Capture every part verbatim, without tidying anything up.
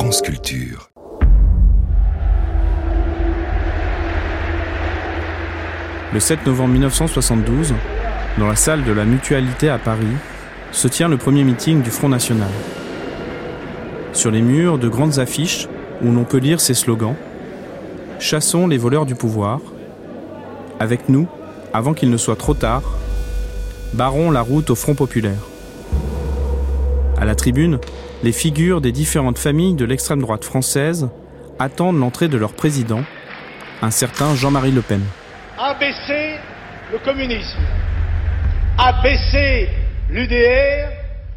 France Culture. Le sept novembre mille neuf cent soixante-douze, dans la salle de la Mutualité à Paris, se tient le premier meeting du Front National. Sur les murs, de grandes affiches où l'on peut lire ces slogans « Chassons les voleurs du pouvoir »,« Avec nous, avant qu'il ne soit trop tard », « Barrons la route au Front populaire ». À la tribune, les figures des différentes familles de l'extrême droite française attendent l'entrée de leur président, un certain Jean-Marie Le Pen. Abaisser le communisme, abaisser l'U D R,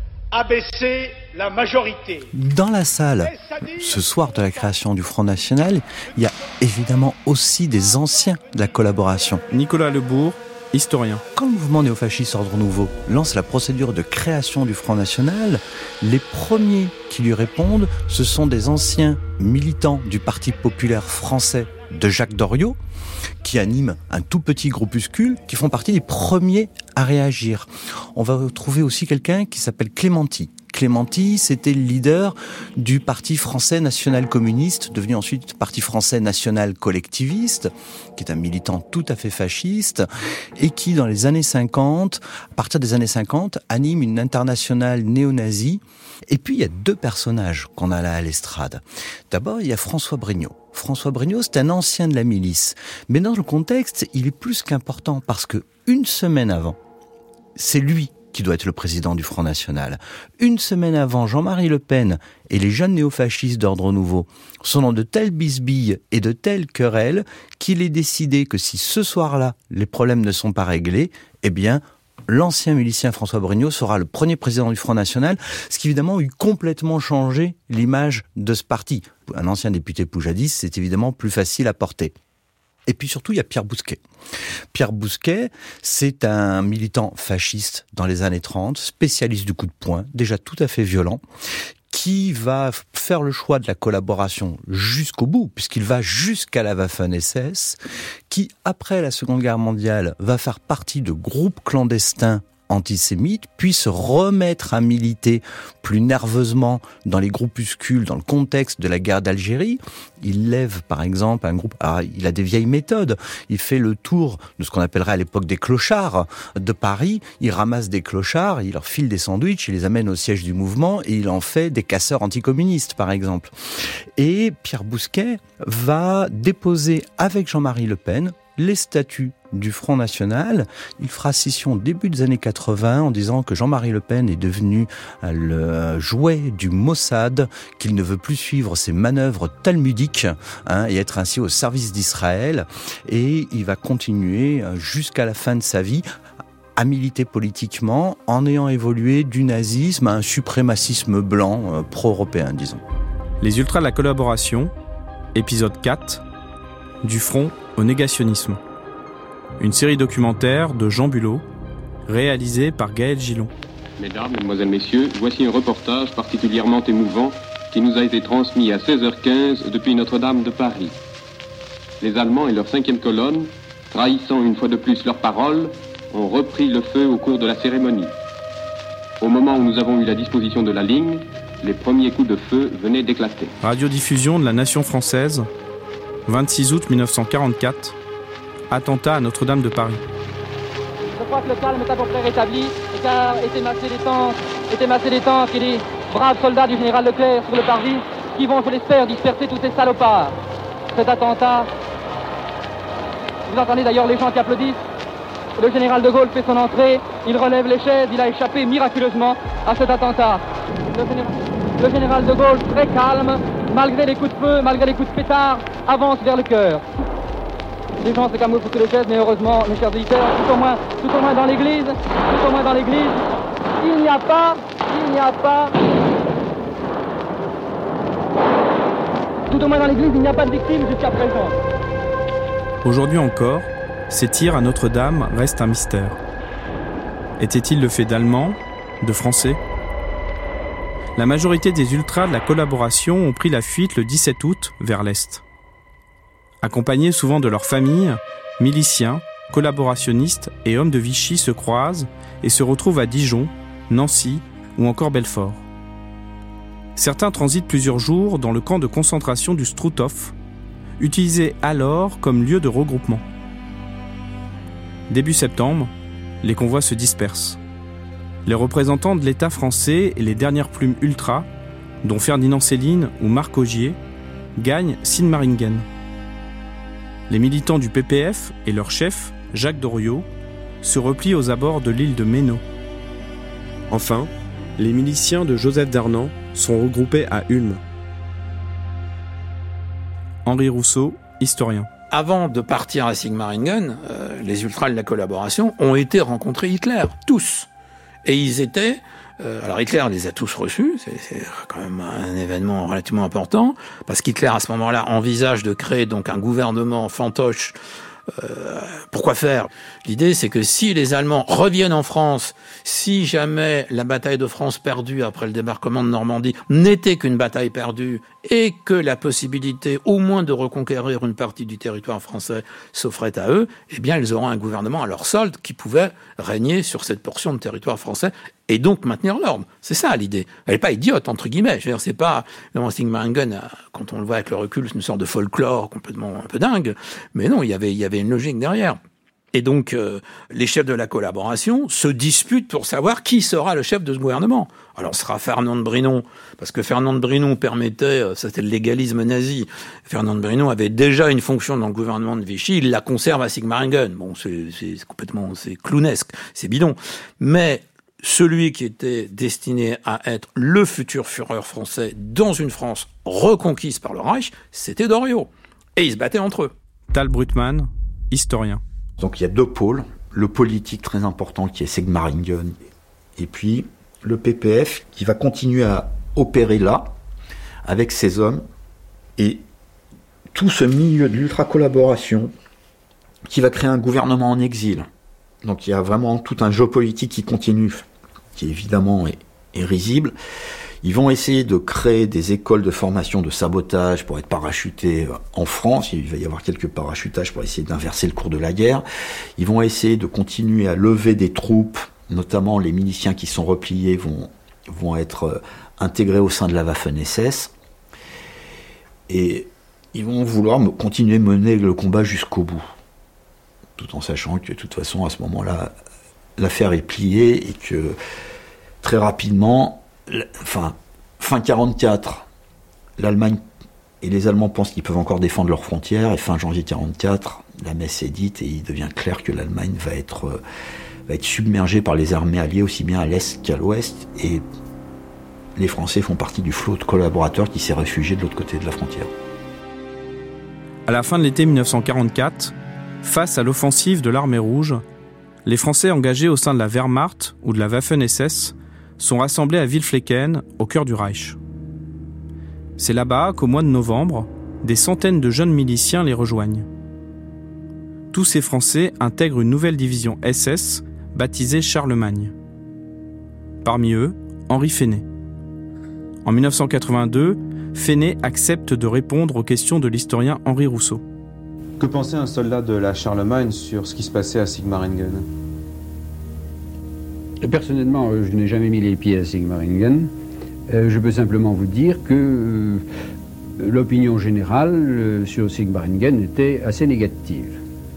abaisser la majorité. Dans la salle, ce soir de la création du Front National, il y a évidemment aussi des anciens de la collaboration. Nicolas Lebourg, historien. Quand le mouvement néofasciste Ordre Nouveau lance la procédure de création du Front National, les premiers qui lui répondent, ce sont des anciens militants du Parti populaire français de Jacques Doriot, qui animent un tout petit groupuscule, qui font partie des premiers à réagir. On va trouver aussi quelqu'un qui s'appelle Clémenty. Clémenty, c'était le leader du Parti français national communiste, devenu ensuite Parti français national collectiviste, qui est un militant tout à fait fasciste, et qui, dans les années cinquante, à partir des années cinquante, anime une internationale néo-nazie. Et puis, il y a deux personnages qu'on a là à l'estrade. D'abord, il y a François Brignot. François Brignot, c'est un ancien de la milice. Mais dans le contexte, il est plus qu'important, parce que une semaine avant, c'est lui qui doit être le président du Front National. Une semaine avant, Jean-Marie Le Pen et les jeunes néofascistes d'Ordre Nouveau sont dans de telles bisbilles et de telles querelles qu'il est décidé que si ce soir-là, les problèmes ne sont pas réglés, eh bien, l'ancien milicien François Brignot sera le premier président du Front National, ce qui évidemment a eu complètement changé l'image de ce parti. Un ancien député poujadiste, c'est évidemment plus facile à porter. Et puis surtout, il y a Pierre Bousquet. Pierre Bousquet, c'est un militant fasciste dans les années trente, spécialiste du coup de poing, déjà tout à fait violent, qui va faire le choix de la collaboration jusqu'au bout, puisqu'il va jusqu'à la Waffen-S S, qui, après la Seconde Guerre mondiale, va faire partie de groupes clandestins antisémites, puis se remettre à militer plus nerveusement dans les groupuscules, dans le contexte de la guerre d'Algérie. Il lève, par exemple, un groupe... Alors, il a des vieilles méthodes. Il fait le tour de ce qu'on appellerait à l'époque des clochards de Paris. Il ramasse des clochards, il leur file des sandwichs, il les amène au siège du mouvement et il en fait des casseurs anticommunistes, par exemple. Et Pierre Bousquet va déposer avec Jean-Marie Le Pen les statuts du Front National. Il fera scission au début des années quatre-vingts en disant que Jean-Marie Le Pen est devenu le jouet du Mossad, qu'il ne veut plus suivre ses manœuvres talmudiques hein, et être ainsi au service d'Israël. Et il va continuer jusqu'à la fin de sa vie à militer politiquement en ayant évolué du nazisme à un suprémacisme blanc euh, pro-européen, disons. Les ultras de la collaboration, épisode quatre, du front au négationnisme. Une série documentaire de Jean Bulot, réalisée par Gaël Gillon. Mesdames, Mesdemoiselles, Messieurs, voici un reportage particulièrement émouvant qui nous a été transmis à seize heures quinze depuis Notre-Dame de Paris. Les Allemands et leur cinquième colonne, trahissant une fois de plus leurs paroles, ont repris le feu au cours de la cérémonie. Au moment où nous avons eu la disposition de la ligne, les premiers coups de feu venaient d'éclater. Radiodiffusion de la Nation française, vingt-six août mille neuf cent quarante-quatre, attentat à Notre-Dame de Paris. Je crois que le calme est à peu près rétabli, car étaient massés les tanks, étaient massés les tanks et les braves soldats du général Leclerc sur le parvis, qui vont, je l'espère, disperser tous ces salopards. Cet attentat, vous entendez d'ailleurs les gens qui applaudissent. Le général de Gaulle fait son entrée, il relève les chaises, il a échappé miraculeusement à cet attentat. Le général, le général de Gaulle, très calme, malgré les coups de feu, malgré les coups de pétard, avance vers le cœur. Les gens se camouflent sous les chaises, mais heureusement, mes chers auditeurs, tout au moins, tout au moins dans l'église, tout au moins dans l'église, il n'y a pas, il n'y a pas, tout au moins dans l'église, il n'y a pas de victimes jusqu'à présent. Aujourd'hui encore, ces tirs à Notre-Dame restent un mystère. Était-il le fait d'Allemands, de Français ? La majorité des ultras de la collaboration ont pris la fuite le dix-sept août vers l'Est. Accompagnés souvent de leurs familles, miliciens, collaborationnistes et hommes de Vichy se croisent et se retrouvent à Dijon, Nancy ou encore Belfort. Certains transitent plusieurs jours dans le camp de concentration du Struthof, utilisé alors comme lieu de regroupement. Début septembre, les convois se dispersent. Les représentants de l'État français et les dernières plumes ultras, dont Ferdinand Céline ou Marc Augier, gagnent Sigmaringen. Les militants du P P F et leur chef, Jacques Doriot, se replient aux abords de l'île de Méno. Enfin, les miliciens de Joseph Darnan sont regroupés à Ulm. Henri Rousseau, historien. Avant de partir à Sigmaringen, euh, les ultras de la collaboration ont été rencontrer Hitler, tous. Et ils étaient... Euh, alors Hitler les a tous reçus, c'est, c'est quand même un événement relativement important, parce qu'Hitler, à ce moment-là, envisage de créer donc un gouvernement fantoche. Euh, pourquoi faire ? L'idée, c'est que si les Allemands reviennent en France, si jamais la bataille de France perdue après le débarquement de Normandie n'était qu'une bataille perdue et que la possibilité au moins de reconquérir une partie du territoire français s'offrait à eux, eh bien ils auront un gouvernement à leur solde qui pouvait régner sur cette portion de territoire français et donc maintenir l'ordre. C'est ça l'idée. Elle n'est pas idiote, entre guillemets. Je veux dire, c'est pas, Sigmaringen, quand on le voit avec le recul, c'est une sorte de folklore complètement un peu dingue. Mais non, il y avait, il y avait une logique derrière. Et donc, euh, les chefs de la collaboration se disputent pour savoir qui sera le chef de ce gouvernement. Alors, ce sera Fernand de Brinon, parce que Fernand de Brinon permettait, ça c'était le légalisme nazi, Fernand de Brinon avait déjà une fonction dans le gouvernement de Vichy, il la conserve à Sigmaringen. Bon, c'est, c'est complètement, c'est clownesque, c'est bidon. Mais celui qui était destiné à être le futur Führer français dans une France reconquise par le Reich, c'était Doriot. Et ils se battaient entre eux. Tal Brutmann, historien. Donc il y a deux pôles, le politique très important qui est Sigmaringen, et puis le P P F qui va continuer à opérer là, avec ses hommes, et tout ce milieu de l'ultra-collaboration qui va créer un gouvernement en exil. Donc il y a vraiment tout un jeu politique qui continue, qui évidemment est, est risible. Ils vont essayer de créer des écoles de formation de sabotage pour être parachutés en France. Il va y avoir quelques parachutages pour essayer d'inverser le cours de la guerre. Ils vont essayer de continuer à lever des troupes, notamment les miliciens qui sont repliés vont, vont être intégrés au sein de la Waffen-S S. Et ils vont vouloir continuer à mener le combat jusqu'au bout, tout en sachant que de toute façon, à ce moment-là, l'affaire est pliée et que très rapidement, Enfin, fin quarante-quatre, l'Allemagne et les Allemands pensent qu'ils peuvent encore défendre leurs frontières, et fin janvier quarante-quatre, la messe est dite et il devient clair que l'Allemagne va être, euh, va être submergée par les armées alliées aussi bien à l'est qu'à l'ouest, et les Français font partie du flot de collaborateurs qui s'est réfugié de l'autre côté de la frontière. À la fin de l'été dix-neuf cent quarante-quatre, face à l'offensive de l'armée rouge, les Français engagés au sein de la Wehrmacht ou de la Waffen-S S sont rassemblés à Wilflecken, au cœur du Reich. C'est là-bas qu'au mois de novembre, des centaines de jeunes miliciens les rejoignent. Tous ces Français intègrent une nouvelle division S S, baptisée Charlemagne. Parmi eux, Henri Fesnet. En dix-neuf cent quatre-vingt-deux, Fesnet accepte de répondre aux questions de l'historien Henri Rousseau. Que pensait un soldat de la Charlemagne sur ce qui se passait à Sigmaringen ? Personnellement, je n'ai jamais mis les pieds à Sigmaringen. Euh, je peux simplement vous dire que euh, l'opinion générale euh, sur Sigmaringen était assez négative. Pourquoi ?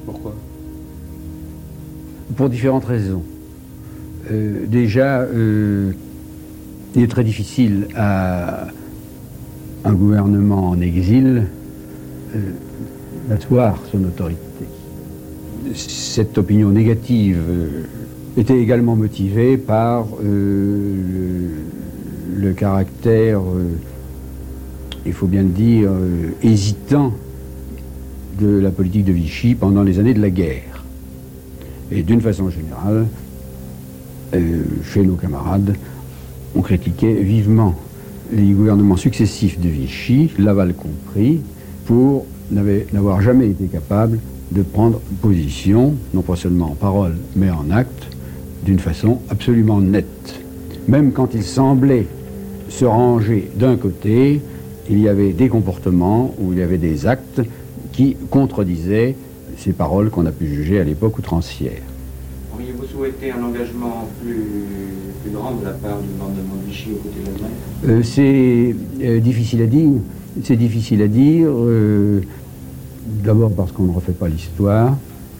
Pour différentes raisons. Euh, déjà, euh, il est très difficile à un gouvernement en exil euh, d'asseoir son autorité. Cette opinion négative euh, était également motivé par euh, le, le caractère, euh, il faut bien le dire, euh, hésitant de la politique de Vichy pendant les années de la guerre. Et d'une façon générale, euh, chez nos camarades, on critiquait vivement les gouvernements successifs de Vichy, Laval compris, pour n'avoir jamais été capable de prendre position, non pas seulement en parole, mais en acte, d'une façon absolument nette. Même quand il semblait se ranger d'un côté, il y avait des comportements ou il y avait des actes qui contredisaient ces paroles qu'on a pu juger à l'époque outrancières. Auriez-vous souhaité un engagement plus, plus grand de la part du gouvernement de Vichy aux côtés de l'Allemagne ? euh, C'est euh, difficile à dire. C'est difficile à dire. Euh, d'abord parce qu'on ne refait pas l'histoire.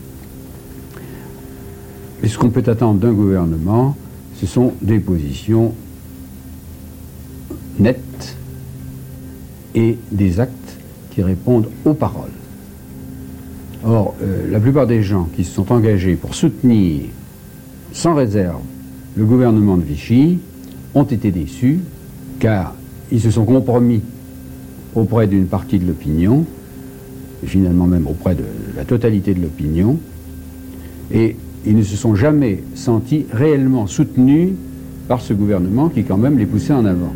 Et ce qu'on peut attendre d'un gouvernement, ce sont des positions nettes et des actes qui répondent aux paroles. Or, euh, la plupart des gens qui se sont engagés pour soutenir sans réserve le gouvernement de Vichy ont été déçus, car ils se sont compromis auprès d'une partie de l'opinion, et finalement même auprès de la totalité de l'opinion, et ils ne se sont jamais sentis réellement soutenus par ce gouvernement qui quand même les poussait en avant.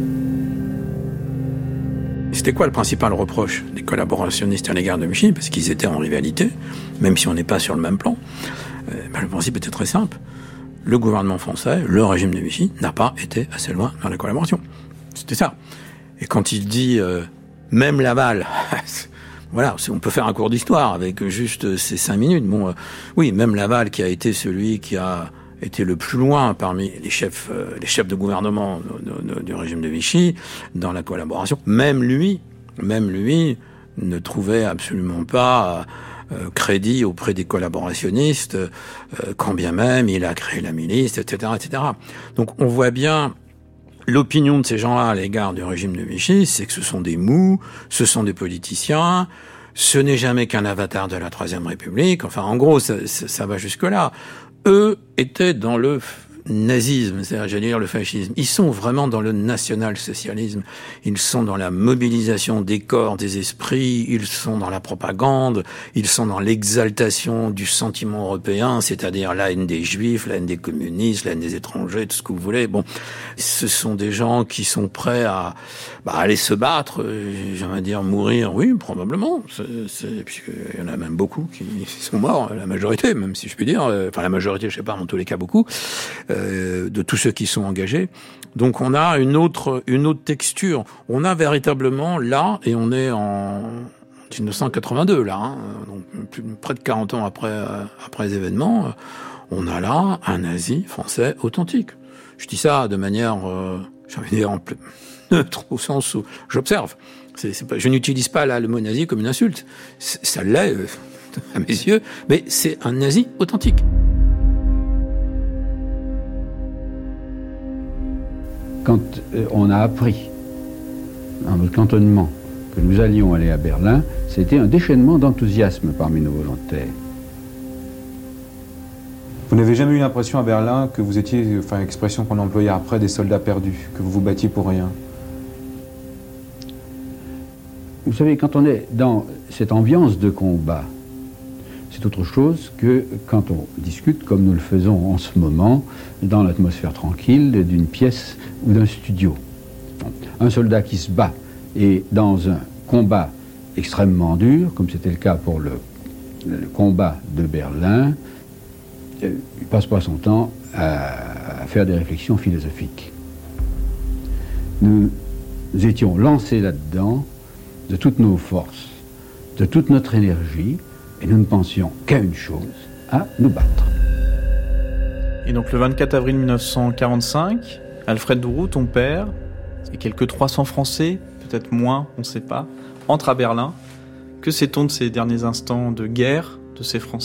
C'était quoi le principal reproche des collaborationnistes à l'égard de Vichy? Parce qu'ils étaient en rivalité, même si on n'est pas sur le même plan. Euh, ben le principe était très simple. Le gouvernement français, le régime de Vichy, n'a pas été assez loin dans la collaboration. C'était ça. Et quand il dit euh, « même Laval », voilà, on peut faire un cours d'histoire avec juste ces cinq minutes. Bon, euh, oui, même Laval qui a été celui qui a été le plus loin parmi les chefs, euh, les chefs de gouvernement de, de, du régime de Vichy dans la collaboration. Même lui, même lui, ne trouvait absolument pas euh, crédit auprès des collaborationnistes, euh, quand bien même il a créé la milice, et cetera, et cetera. Donc on voit bien l'opinion de ces gens-là à l'égard du régime de Vichy, c'est que ce sont des mous, ce sont des politiciens. Ce n'est jamais qu'un avatar de la Troisième République. Enfin, en gros, ça, ça, ça va jusque-là. Eux étaient dans le nazisme, c'est-à-dire, j'allais dire, le fascisme. Ils sont vraiment dans le national-socialisme. Ils sont dans la mobilisation des corps, des esprits. Ils sont dans la propagande. Ils sont dans l'exaltation du sentiment européen, c'est-à-dire la haine des juifs, la haine des communistes, la haine des étrangers, tout ce que vous voulez. Bon, ce sont des gens qui sont prêts à bah, aller se battre, j'aimerais dire mourir, oui, probablement. C'est, c'est, puisqu'il y en a même beaucoup qui sont morts, la majorité, même si je puis dire. Enfin, la majorité, je sais pas, en tous les cas, beaucoup. Euh, de tous ceux qui sont engagés. Donc on a une autre une autre texture. On a véritablement là, et on est en dix-neuf cent quatre-vingt-deux là, hein, donc plus, près de quarante ans après euh, après les événements, euh, on a là un nazi français authentique. Je dis ça de manière, euh, j'ai envie de dire, en plus neutre, au sens où j'observe. C'est, c'est pas, je n'utilise pas là le mot nazi comme une insulte. C'est, ça l'est euh, à mes yeux, mais c'est un nazi authentique. Quand euh, on a appris, dans notre cantonnement, que nous allions aller à Berlin, c'était un déchaînement d'enthousiasme parmi nos volontaires. Vous n'avez jamais eu l'impression à Berlin que vous étiez, enfin, expression qu'on employait après, des soldats perdus, que vous vous battiez pour rien? Vous savez, quand on est dans cette ambiance de combat, c'est autre chose que quand on discute, comme nous le faisons en ce moment, dans l'atmosphère tranquille d'une pièce ou d'un studio. Un soldat qui se bat et dans un combat extrêmement dur, comme c'était le cas pour le, le combat de Berlin, il ne passe pas son temps à, à faire des réflexions philosophiques. Nous, nous étions lancés là-dedans de toutes nos forces, de toute notre énergie, et nous ne pensions qu'à une chose, à nous battre. Et donc le vingt-quatre avril mille neuf cent quarante-cinq, Alfred Douroux, ton père, et quelques trois cents Français, peut-être moins, on ne sait pas, entrent à Berlin. Que sait-on de ces derniers instants de guerre de ces Français ?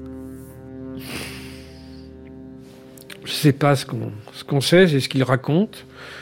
Je ne sais pas ce qu'on, ce qu'on sait, c'est ce qu'ils racontent.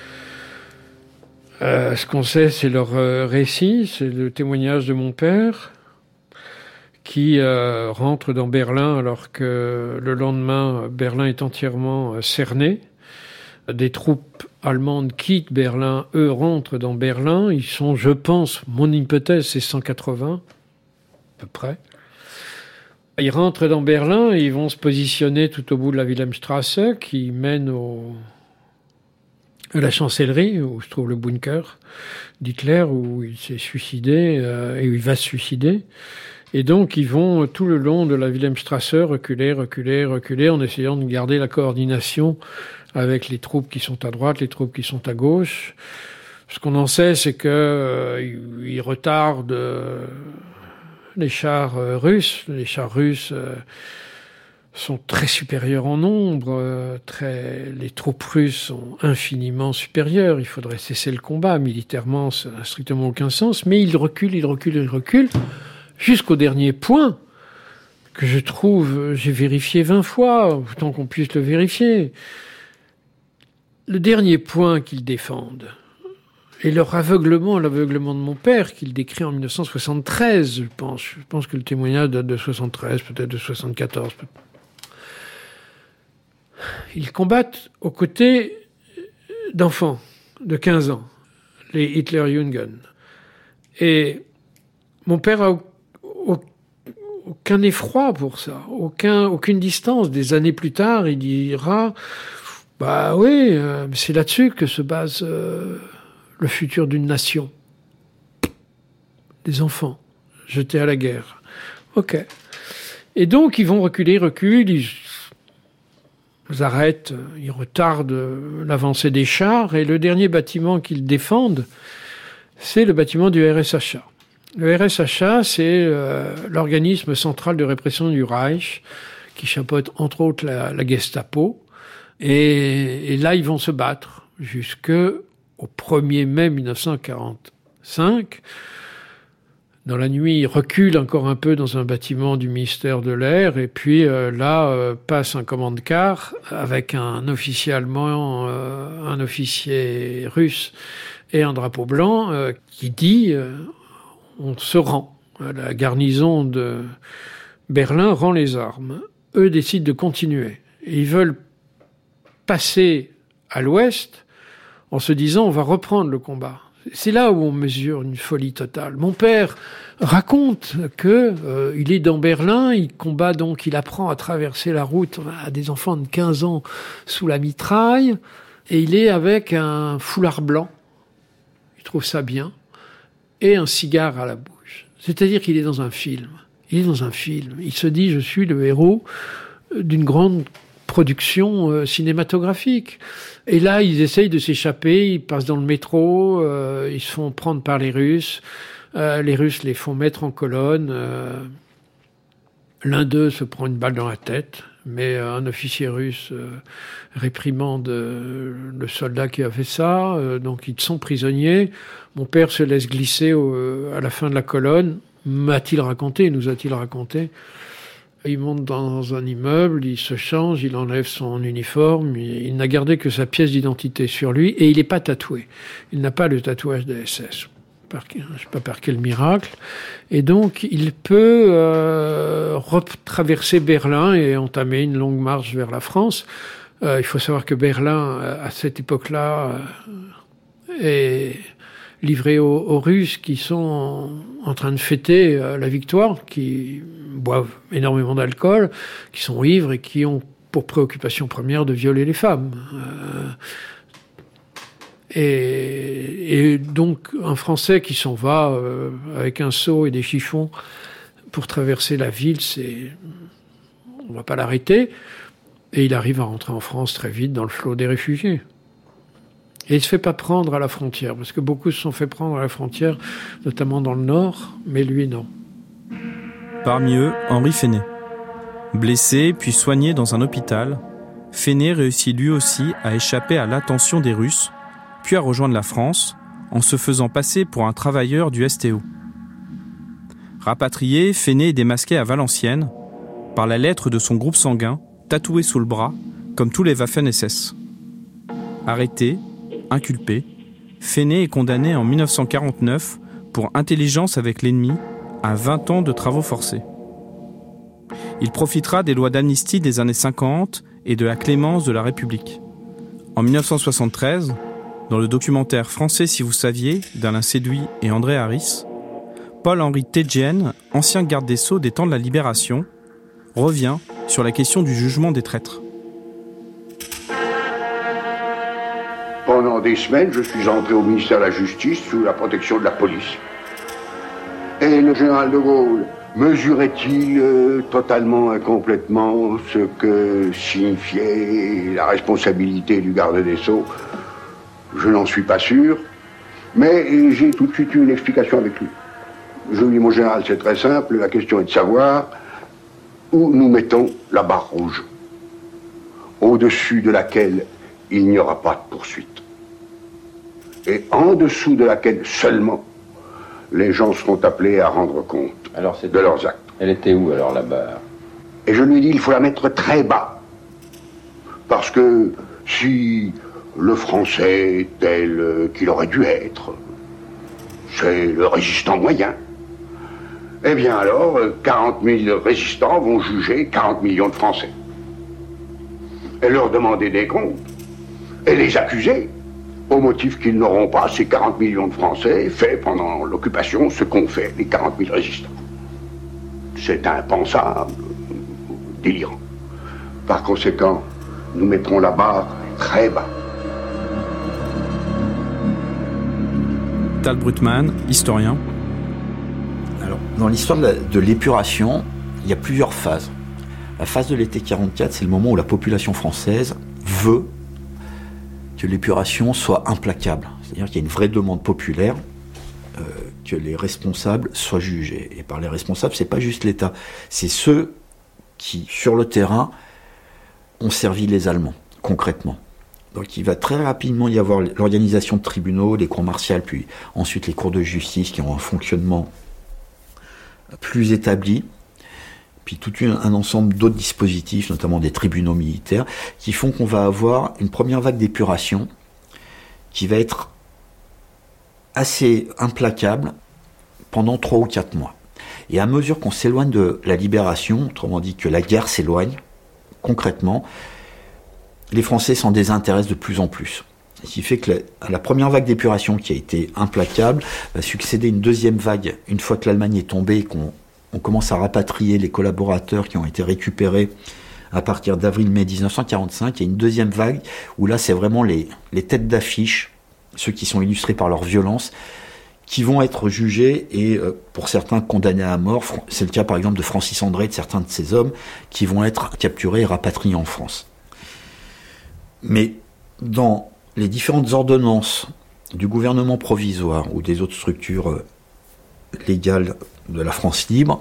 Euh, ce qu'on sait, c'est leur euh, récit, c'est le témoignage de mon père, qui euh, rentre dans Berlin alors que le lendemain, Berlin est entièrement euh, cerné. Des troupes allemandes quittent Berlin, eux rentrent dans Berlin. Ils sont, je pense, mon hypothèse, c'est cent quatre-vingts, à peu près. Ils rentrent dans Berlin et ils vont se positionner tout au bout de la Wilhelmstrasse qui mène au, à la chancellerie, où se trouve le bunker d'Hitler, où il s'est suicidé euh, et où il va se suicider. Et donc, ils vont tout le long de la Wilhelmstrasse reculer, reculer, reculer, en essayant de garder la coordination avec les troupes qui sont à droite, les troupes qui sont à gauche. Ce qu'on en sait, c'est que euh, ils retardent euh, les chars euh, russes. Les chars russes euh, sont très supérieurs en nombre, euh, très, les troupes russes sont infiniment supérieures, il faudrait cesser le combat, militairement ça n'a strictement aucun sens, mais ils reculent, ils reculent, ils reculent, jusqu'au dernier point, que je trouve, j'ai vérifié vingt fois, autant qu'on puisse le vérifier. Le dernier point qu'ils défendent, et leur aveuglement, l'aveuglement de mon père, qu'il décrit en mille neuf cent soixante-treize, je pense. Je pense que le témoignage date de soixante-treize, peut-être de soixante-quatorze. Ils combattent aux côtés d'enfants de quinze ans, les Hitlerjugend. Et mon père a aucun effroi pour ça, aucun, aucune distance. Des années plus tard, il dira, bah oui, euh, c'est là-dessus que se base euh, le futur d'une nation. Des enfants jetés à la guerre. Ok. Et donc, ils vont reculer, reculent, ils, ils arrêtent, ils retardent l'avancée des chars, et le dernier bâtiment qu'ils défendent, c'est le bâtiment du R S H A. Le R S H A, c'est euh, l'organisme central de répression du Reich, qui chapeaute entre autres la, la Gestapo. Et, et là, ils vont se battre jusqu'au premier mai mille neuf cent quarante-cinq. Dans la nuit, ils reculent encore un peu dans un bâtiment du ministère de l'Air. Et puis euh, là, euh, passe un commande-car avec un officier allemand, euh, un officier russe et un drapeau blanc euh, qui dit... Euh, on se rend. La garnison de Berlin rend les armes. Eux décident de continuer. Et ils veulent passer à l'ouest en se disant on va reprendre le combat. C'est là où on mesure une folie totale. Mon père raconte que euh, il est dans Berlin, il combat donc, il apprend à traverser la route à des enfants de quinze ans sous la mitraille, et il est avec un foulard blanc. Il trouve ça bien. Et un cigare à la bouche. C'est-à-dire qu'il est dans un film. Il est dans un film. Il se dit, je suis le héros d'une grande production euh, cinématographique. Et là, ils essayent de s'échapper, ils passent dans le métro, euh, ils se font prendre par les Russes. Euh, les Russes les font mettre en colonne. Euh, l'un d'eux se prend une balle dans la tête, mais euh, un officier russe euh, réprimande euh, le soldat qui a fait ça, euh, donc ils sont prisonniers. Mon père se laisse glisser au, à la fin de la colonne, m'a-t-il raconté, nous a-t-il raconté. Il monte dans un immeuble, il se change, il enlève son uniforme, il, il n'a gardé que sa pièce d'identité sur lui, et il n'est pas tatoué. Il n'a pas le tatouage des S S. Par, je ne sais pas par quel miracle. Et donc, il peut euh, retraverser Berlin et entamer une longue marche vers la France. Euh, il faut savoir que Berlin, à cette époque-là, euh, est livré aux, aux Russes qui sont en, en train de fêter euh, la victoire, qui boivent énormément d'alcool, qui sont ivres et qui ont pour préoccupation première de violer les femmes. Euh, Et, et donc, un Français qui s'en va euh, avec un seau et des chiffons pour traverser la ville, c'est... on ne va pas l'arrêter. Et il arrive à rentrer en France très vite dans le flot des réfugiés. Et il ne se fait pas prendre à la frontière, parce que beaucoup se sont fait prendre à la frontière, notamment dans le Nord, mais lui, non. Parmi eux, Henri Fainé. Blessé, puis soigné dans un hôpital, Fainé réussit lui aussi à échapper à l'attention des Russes, puis à rejoindre la France, en se faisant passer pour un travailleur du S T O. Rapatrié, Fainé est démasqué à Valenciennes, par la lettre de son groupe sanguin, tatouée sous le bras, comme tous les Waffen-S S. Arrêté, inculpé, Fainé est condamné en mille neuf cent quarante-neuf pour intelligence avec l'ennemi à vingt ans de travaux forcés. Il profitera des lois d'amnistie des années cinquante et de la clémence de la République. En mille neuf cent soixante-treize, dans le documentaire Français si vous saviez d'Alain Séduit et André Harris, Paul-Henri Tedjen, ancien garde des Sceaux des temps de la Libération, revient sur la question du jugement des traîtres. Pendant des semaines, je suis entré au ministère de la Justice sous la protection de la police. Et le général de Gaulle mesurait-il euh, totalement et complètement ce que signifiait la responsabilité du garde des Sceaux? Je n'en suis pas sûr, mais j'ai tout de suite eu une explication avec lui. Je lui dis, mon général, c'est très simple, la question est de savoir où nous mettons la barre rouge, au-dessus de laquelle il n'y aura pas de poursuite, et en dessous de laquelle seulement les gens seront appelés à rendre compte alors, de leurs actes. Elle était où alors la barre? Et je lui dis, il faut la mettre très bas, parce que si le Français est tel qu'il aurait dû être, c'est le résistant moyen, eh bien alors, quarante mille résistants vont juger quarante millions de Français. Et leur demander des comptes, et les accuser, au motif qu'ils n'auront pas, ces quarante millions de Français, fait pendant l'occupation ce qu'ont fait les quarante mille résistants. C'est impensable, délirant. Par conséquent, nous mettrons la barre très bas. Tal Brutman, historien. Alors, dans l'histoire de, de l'épuration, il y a plusieurs phases. La phase de l'été quarante-quatre, c'est le moment où la population française veut que l'épuration soit implacable. C'est-à-dire qu'il y a une vraie demande populaire, euh, que les responsables soient jugés. Et par les responsables, c'est pas juste l'État, c'est ceux qui, sur le terrain, ont servi les Allemands, concrètement. Donc il va très rapidement y avoir l'organisation de tribunaux, les cours martiales, puis ensuite les cours de justice qui ont un fonctionnement plus établi, puis tout un ensemble d'autres dispositifs, notamment des tribunaux militaires, qui font qu'on va avoir une première vague d'épuration qui va être assez implacable pendant trois ou quatre mois. Et à mesure qu'on s'éloigne de la libération, autrement dit que la guerre s'éloigne, concrètement, les Français s'en désintéressent de plus en plus. Ce qui fait que la, à la première vague d'épuration qui a été implacable, va succéder une deuxième vague, une fois que l'Allemagne est tombée et qu'on on commence à rapatrier les collaborateurs qui ont été récupérés à partir d'avril-mai dix-neuf cent quarante-cinq. Il y a une deuxième vague où là, c'est vraiment les, les têtes d'affiche, ceux qui sont illustrés par leur violence, qui vont être jugés et, euh, pour certains, condamnés à mort. C'est le cas, par exemple, de Francis André et de certains de ces hommes qui vont être capturés et rapatriés en France. Mais dans les différentes ordonnances du gouvernement provisoire ou des autres structures euh, légales de la France libre,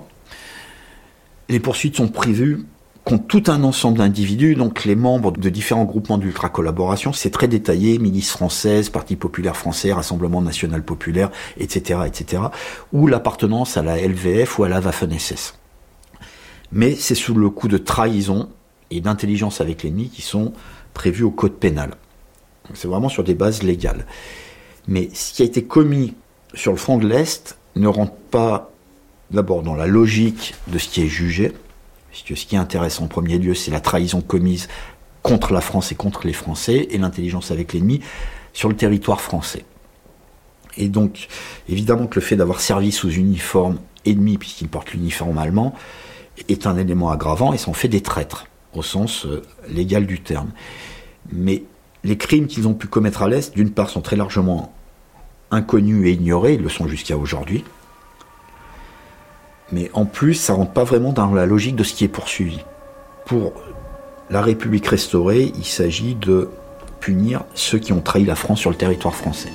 les poursuites sont prévues contre tout un ensemble d'individus, donc les membres de différents groupements d'ultra-collaboration, c'est très détaillé, milice française, Parti populaire français, Rassemblement national populaire, et cetera, et cetera, ou l'appartenance à la L V F ou à la Waffen-S S. Mais c'est sous le coup de trahison et d'intelligence avec l'ennemi qui sont prévus au code pénal. Donc c'est vraiment sur des bases légales. Mais ce qui a été commis sur le front de l'Est ne rentre pas d'abord dans la logique de ce qui est jugé, puisque ce qui intéresse en premier lieu, c'est la trahison commise contre la France et contre les Français, et l'intelligence avec l'ennemi sur le territoire français. Et donc, évidemment que le fait d'avoir servi sous uniforme ennemi, puisqu'ils portent l'uniforme allemand, est un élément aggravant, et ça en fait des traîtres, au sens euh, légal du terme. Mais les crimes qu'ils ont pu commettre à l'Est, d'une part, sont très largement inconnus et ignorés, ils le sont jusqu'à aujourd'hui, mais en plus, ça ne rentre pas vraiment dans la logique de ce qui est poursuivi. Pour la République restaurée, il s'agit de punir ceux qui ont trahi la France sur le territoire français.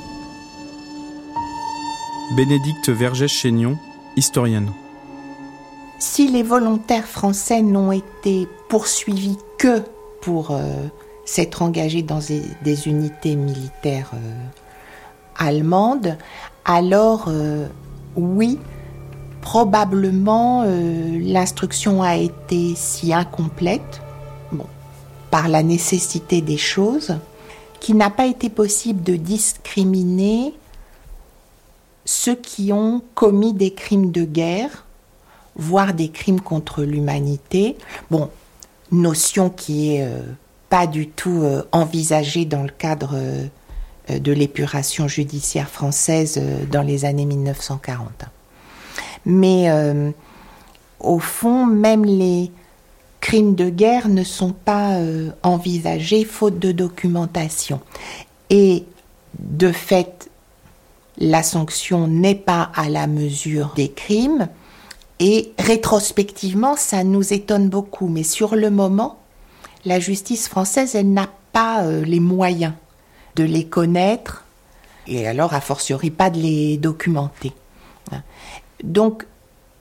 Bénédicte Vergès-Chaignon, historienne. Si les volontaires français n'ont été poursuivis que pour euh, s'être engagés dans des, des unités militaires euh, allemandes, alors euh, oui, probablement, euh, l'instruction a été si incomplète, bon, par la nécessité des choses, qu'il n'a pas été possible de discriminer ceux qui ont commis des crimes de guerre, voire des crimes contre l'humanité. Bon, notion qui est euh, pas du tout euh, envisagée dans le cadre euh, de l'épuration judiciaire française euh, dans les années mille neuf cent quarante. Mais euh, au fond, même les crimes de guerre ne sont pas euh, envisagés faute de documentation. Et de fait, la sanction n'est pas à la mesure des crimes. Et rétrospectivement, ça nous étonne beaucoup. Mais sur le moment, la justice française, elle n'a pas euh, les moyens de les connaître et alors, a fortiori, pas de les documenter. Donc,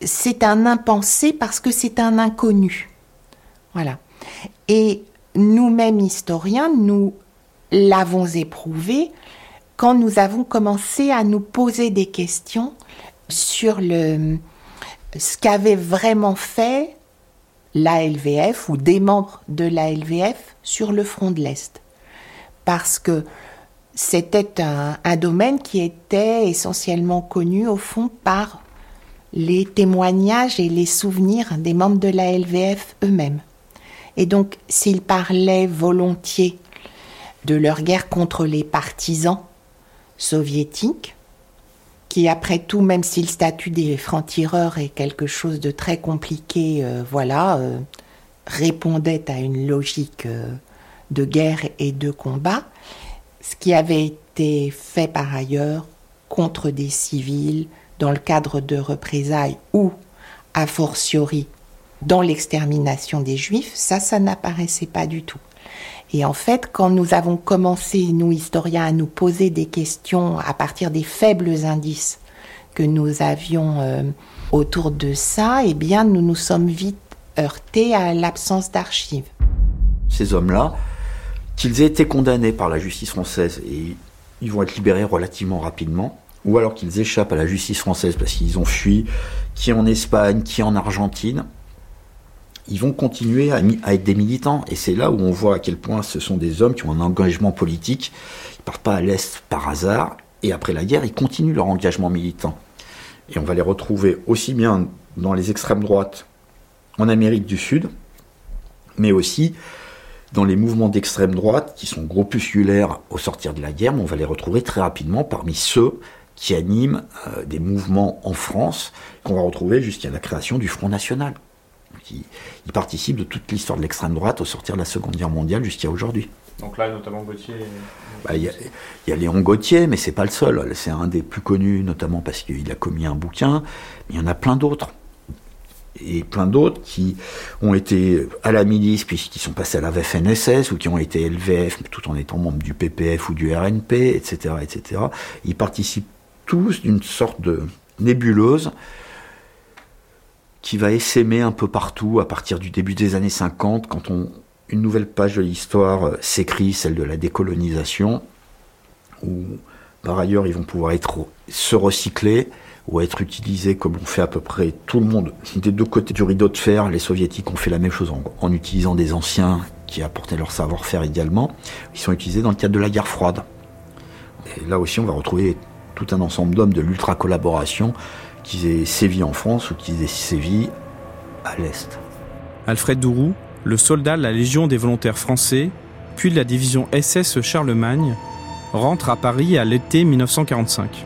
c'est un impensé parce que c'est un inconnu. Voilà. Et nous-mêmes historiens, nous l'avons éprouvé quand nous avons commencé à nous poser des questions sur le, ce qu'avait vraiment fait l'A L V F ou des membres de l'A L V F sur le front de l'Est. Parce que c'était un, un domaine qui était essentiellement connu au fond par les témoignages et les souvenirs des membres de l'A L V F eux-mêmes. Et donc, s'ils parlaient volontiers de leur guerre contre les partisans soviétiques, qui après tout, même si le statut des francs-tireurs est quelque chose de très compliqué, euh, voilà, euh, répondait à une logique euh, de guerre et de combat, ce qui avait été fait par ailleurs contre des civils dans le cadre de représailles ou, a fortiori, dans l'extermination des Juifs, ça, ça n'apparaissait pas du tout. Et en fait, quand nous avons commencé, nous historiens, à nous poser des questions à partir des faibles indices que nous avions euh, autour de ça, eh bien, nous nous sommes vite heurtés à l'absence d'archives. Ces hommes-là, qu'ils aient été condamnés par la justice française et ils vont être libérés relativement rapidement, ou alors qu'ils échappent à la justice française parce qu'ils ont fui, qui en Espagne, qui en Argentine, ils vont continuer à, à être des militants. Et c'est là où on voit à quel point ce sont des hommes qui ont un engagement politique. Ils ne partent pas à l'Est par hasard. Et après la guerre, ils continuent leur engagement militant. Et on va les retrouver aussi bien dans les extrêmes droites en Amérique du Sud, mais aussi dans les mouvements d'extrême droite qui sont groupusculaires au sortir de la guerre. Mais on va les retrouver très rapidement parmi ceux qui animent euh, des mouvements en France, qu'on va retrouver jusqu'à la création du Front National. Qui, il participe de toute l'histoire de l'extrême droite au sortir de la Seconde Guerre mondiale jusqu'à aujourd'hui. Donc là, notamment Gauthier. Bah, il y a, il y a Léon Gauthier, mais c'est pas le seul. C'est un des plus connus, notamment parce qu'il a commis un bouquin. Mais il y en a plein d'autres. Et plein d'autres qui ont été à la milice, puis qui sont passés à la F N S S, ou qui ont été L V F, tout en étant membres du P P F ou du R N P, et cetera, et cetera. Ils participent tous d'une sorte de nébuleuse qui va essaimer un peu partout à partir du début des années cinquante, quand on, une nouvelle page de l'histoire euh, s'écrit, celle de la décolonisation, où par ailleurs ils vont pouvoir être, se recycler ou être utilisés comme on fait à peu près tout le monde. Des deux côtés du rideau de fer, les soviétiques ont fait la même chose en, en utilisant des anciens qui apportaient leur savoir-faire également. Ils sont utilisés dans le cadre de la guerre froide. Et là aussi on va retrouver tout un ensemble d'hommes de l'ultra-collaboration qu'ils aient sévi en France ou qu'ils aient sévi à l'Est. Alfred Douroux, le soldat de la Légion des volontaires français, puis de la division S S Charlemagne, rentre à Paris à l'été dix-neuf cent quarante-cinq.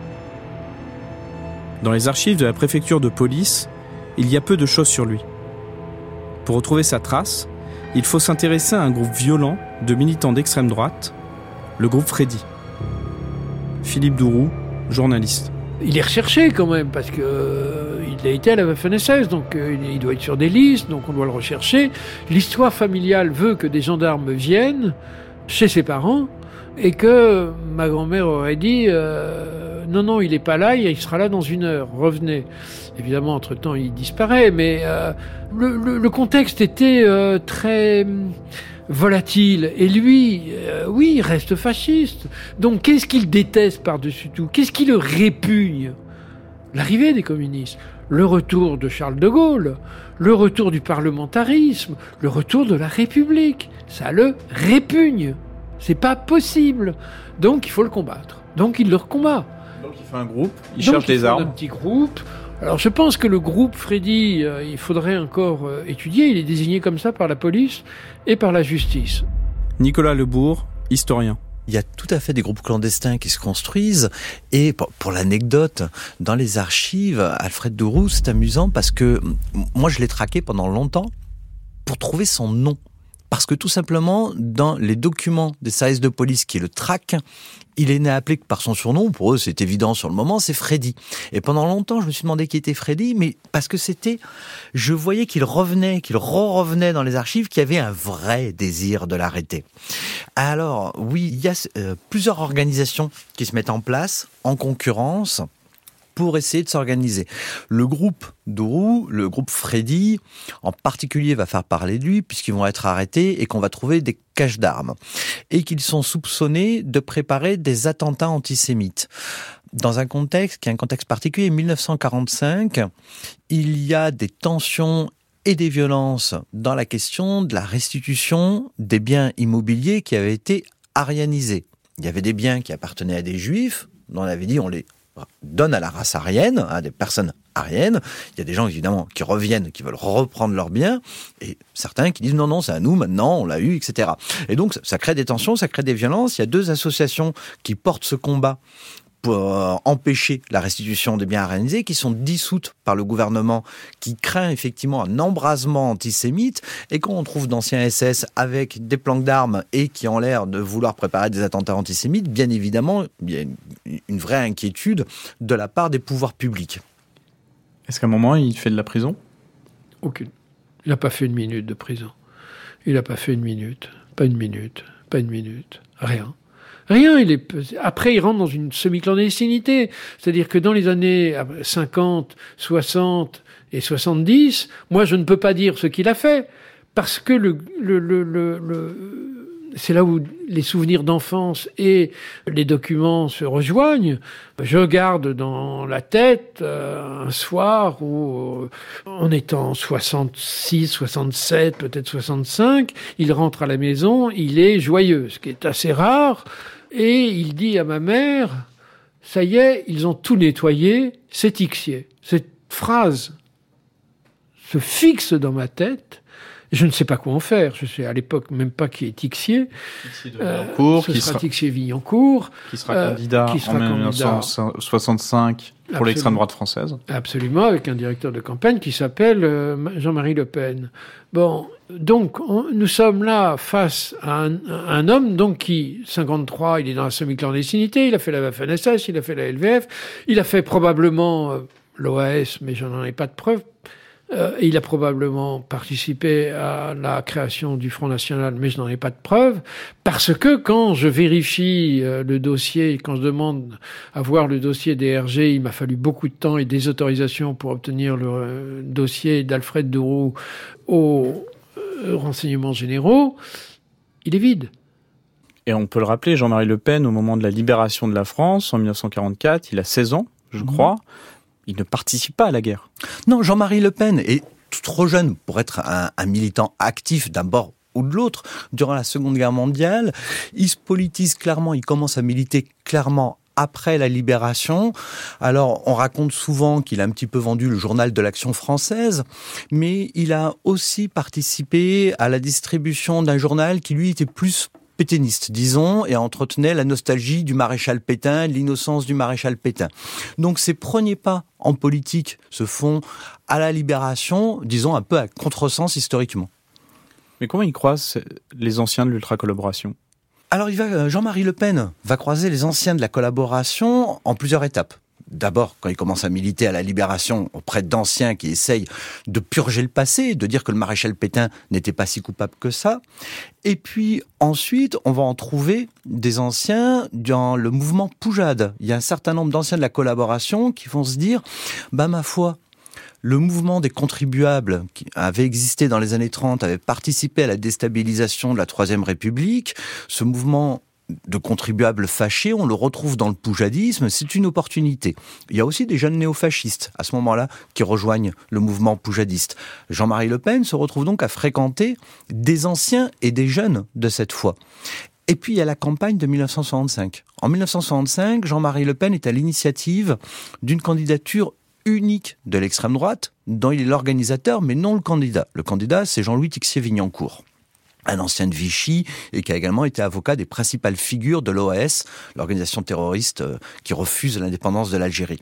Dans les archives de la préfecture de police, il y a peu de choses sur lui. Pour retrouver sa trace, il faut s'intéresser à un groupe violent de militants d'extrême droite, le groupe Freddy. Philippe Douroux, journaliste. Il est recherché quand même, parce qu'il euh, a été à la F N S S, donc euh, il doit être sur des listes, donc on doit le rechercher. L'histoire familiale veut que des gendarmes viennent chez ses parents, et que ma grand-mère aurait dit euh, « Non, non, il n'est pas là, il sera là dans une heure, revenez ». Évidemment, entre-temps, il disparaît, mais euh, le, le, le contexte était euh, très volatile. Et lui, euh, oui, il reste fasciste. Donc, qu'est-ce qu'il déteste par-dessus tout? Qu'est-ce qui le répugne? L'arrivée des communistes, le retour de Charles de Gaulle, le retour du parlementarisme, le retour de la République. Ça le répugne. C'est pas possible. Donc, il faut le combattre. Donc, il le combat. Donc, il fait un groupe, il Donc, cherche il des armes. Un petit groupe. Alors, je pense que le groupe Freddy, euh, il faudrait encore euh, étudier. Il est désigné comme ça par la police et par la justice. Nicolas Lebourg, historien. Il y a tout à fait des groupes clandestins qui se construisent. Et pour, pour l'anecdote, dans les archives, Alfred Douroux, c'est amusant parce que moi, je l'ai traqué pendant longtemps pour trouver son nom. Parce que tout simplement, dans les documents des services de police qui le traquent, il est né appelé par son surnom. Pour eux, c'est évident sur le moment, c'est Freddy. Et pendant longtemps, je me suis demandé qui était Freddy, mais parce que c'était, je voyais qu'il revenait, qu'il re-revenait dans les archives, qu'il y avait un vrai désir de l'arrêter. Alors, oui, il y a euh, plusieurs organisations qui se mettent en place, en concurrence. pour essayer de s'organiser. Le groupe Dourou, le groupe Freddy, en particulier, va faire parler de lui, puisqu'ils vont être arrêtés et qu'on va trouver des caches d'armes. Et qu'ils sont soupçonnés de préparer des attentats antisémites. Dans un contexte qui est un contexte particulier, en dix-neuf cent quarante-cinq, il y a des tensions et des violences dans la question de la restitution des biens immobiliers qui avaient été aryanisés. Il y avait des biens qui appartenaient à des juifs, on avait dit on les donne à la race aryenne, à des personnes aryennes. Il y a des gens évidemment qui reviennent, qui veulent reprendre leurs biens, et certains qui disent non, non, c'est à nous maintenant, on l'a eu, et cetera. Et donc ça crée des tensions, ça crée des violences. Il y a deux associations qui portent ce combat pour empêcher la restitution des biens aryanisés, qui sont dissoutes par le gouvernement, qui craint effectivement un embrasement antisémite, et quand on trouve d'anciens S S avec des planques d'armes et qui ont l'air de vouloir préparer des attentats antisémites, bien évidemment, il y a une, une vraie inquiétude de la part des pouvoirs publics. Est-ce qu'à un moment, il fait de la prison ? Aucune. Il n'a pas fait une minute de prison. Il n'a pas fait une minute, pas une minute, pas une minute, rien. Rien, il est... Après, il rentre dans une semi-clandestinité. C'est-à-dire que dans les années cinquante, soixante et soixante-dix, moi, je ne peux pas dire ce qu'il a fait. Parce que le, le, le, le, le... c'est là où les souvenirs d'enfance et les documents se rejoignent. Je garde dans la tête euh, un soir où, euh, en étant soixante-six, soixante-sept, peut-être soixante-cinq, il rentre à la maison, il est joyeux, ce qui est assez rare. Et il dit à ma mère, ça y est, ils ont tout nettoyé, c'est Tixier. Cette phrase se fixe dans ma tête. Je ne sais pas quoi en faire. Je sais à l'époque même pas qui est Tixier. Tixier de Vignancourt, euh, ce qui sera sera Tixier Vignancourt, qui sera candidat euh, qui sera en dix-neuf cent soixante-cinq pour Absolument. L'extrême droite française. Absolument, avec un directeur de campagne qui s'appelle euh, Jean-Marie Le Pen. Bon, donc on, nous sommes là face à un, à un homme donc qui, cinquante-trois, il est dans la semi-clandestinité, il a fait la Waffen S S, il a fait la L V F, il a fait probablement euh, l'O A S, mais je n'en ai pas de preuves. Euh, il a probablement participé à la création du Front National, mais je n'en ai pas de preuves, parce que quand je vérifie euh, le dossier, quand je demande à voir le dossier des R G, il m'a fallu beaucoup de temps et des autorisations pour obtenir le euh, dossier d'Alfred Dourou aux euh, renseignements généraux, il est vide. Et on peut le rappeler, Jean-Marie Le Pen, au moment de la libération de la France, en dix-neuf cent quarante-quatre, il a seize ans, je mmh. crois. Il ne participe pas à la guerre. Non, Jean-Marie Le Pen est trop jeune pour être un, un militant actif d'un bord ou de l'autre. Durant la Seconde Guerre mondiale, il se politise clairement, il commence à militer clairement après la libération. Alors, on raconte souvent qu'il a un petit peu vendu le journal de l'Action française, mais il a aussi participé à la distribution d'un journal qui, lui, était plus pétainiste, disons, et entretenait la nostalgie du maréchal Pétain, l'innocence du maréchal Pétain. Donc ses premiers pas en politique se font à la libération, disons un peu à contresens historiquement. Mais comment il croise les anciens de l'ultra-collaboration ? Alors il va, Jean-Marie Le Pen va croiser les anciens de la collaboration en plusieurs étapes. D'abord, quand il commence à militer à la Libération auprès d'anciens qui essayent de purger le passé, de dire que le maréchal Pétain n'était pas si coupable que ça. Et puis ensuite, on va en trouver des anciens dans le mouvement Poujade. Il y a un certain nombre d'anciens de la collaboration qui vont se dire, bah ma foi, le mouvement des contribuables qui avait existé dans les années trente, avait participé à la déstabilisation de la Troisième République. Ce mouvement de contribuables fâchés, on le retrouve dans le poujadisme, c'est une opportunité. Il y a aussi des jeunes néofascistes, à ce moment-là, qui rejoignent le mouvement poujadiste. Jean-Marie Le Pen se retrouve donc à fréquenter des anciens et des jeunes de cette foi. Et puis il y a la campagne de dix-neuf cent soixante-cinq. En dix-neuf cent soixante-cinq, Jean-Marie Le Pen est à l'initiative d'une candidature unique de l'extrême droite, dont il est l'organisateur, mais non le candidat. Le candidat, c'est Jean-Louis Tixier-Vignancourt, un ancien de Vichy et qui a également été avocat des principales figures de l'O A S, l'organisation terroriste qui refuse l'indépendance de l'Algérie.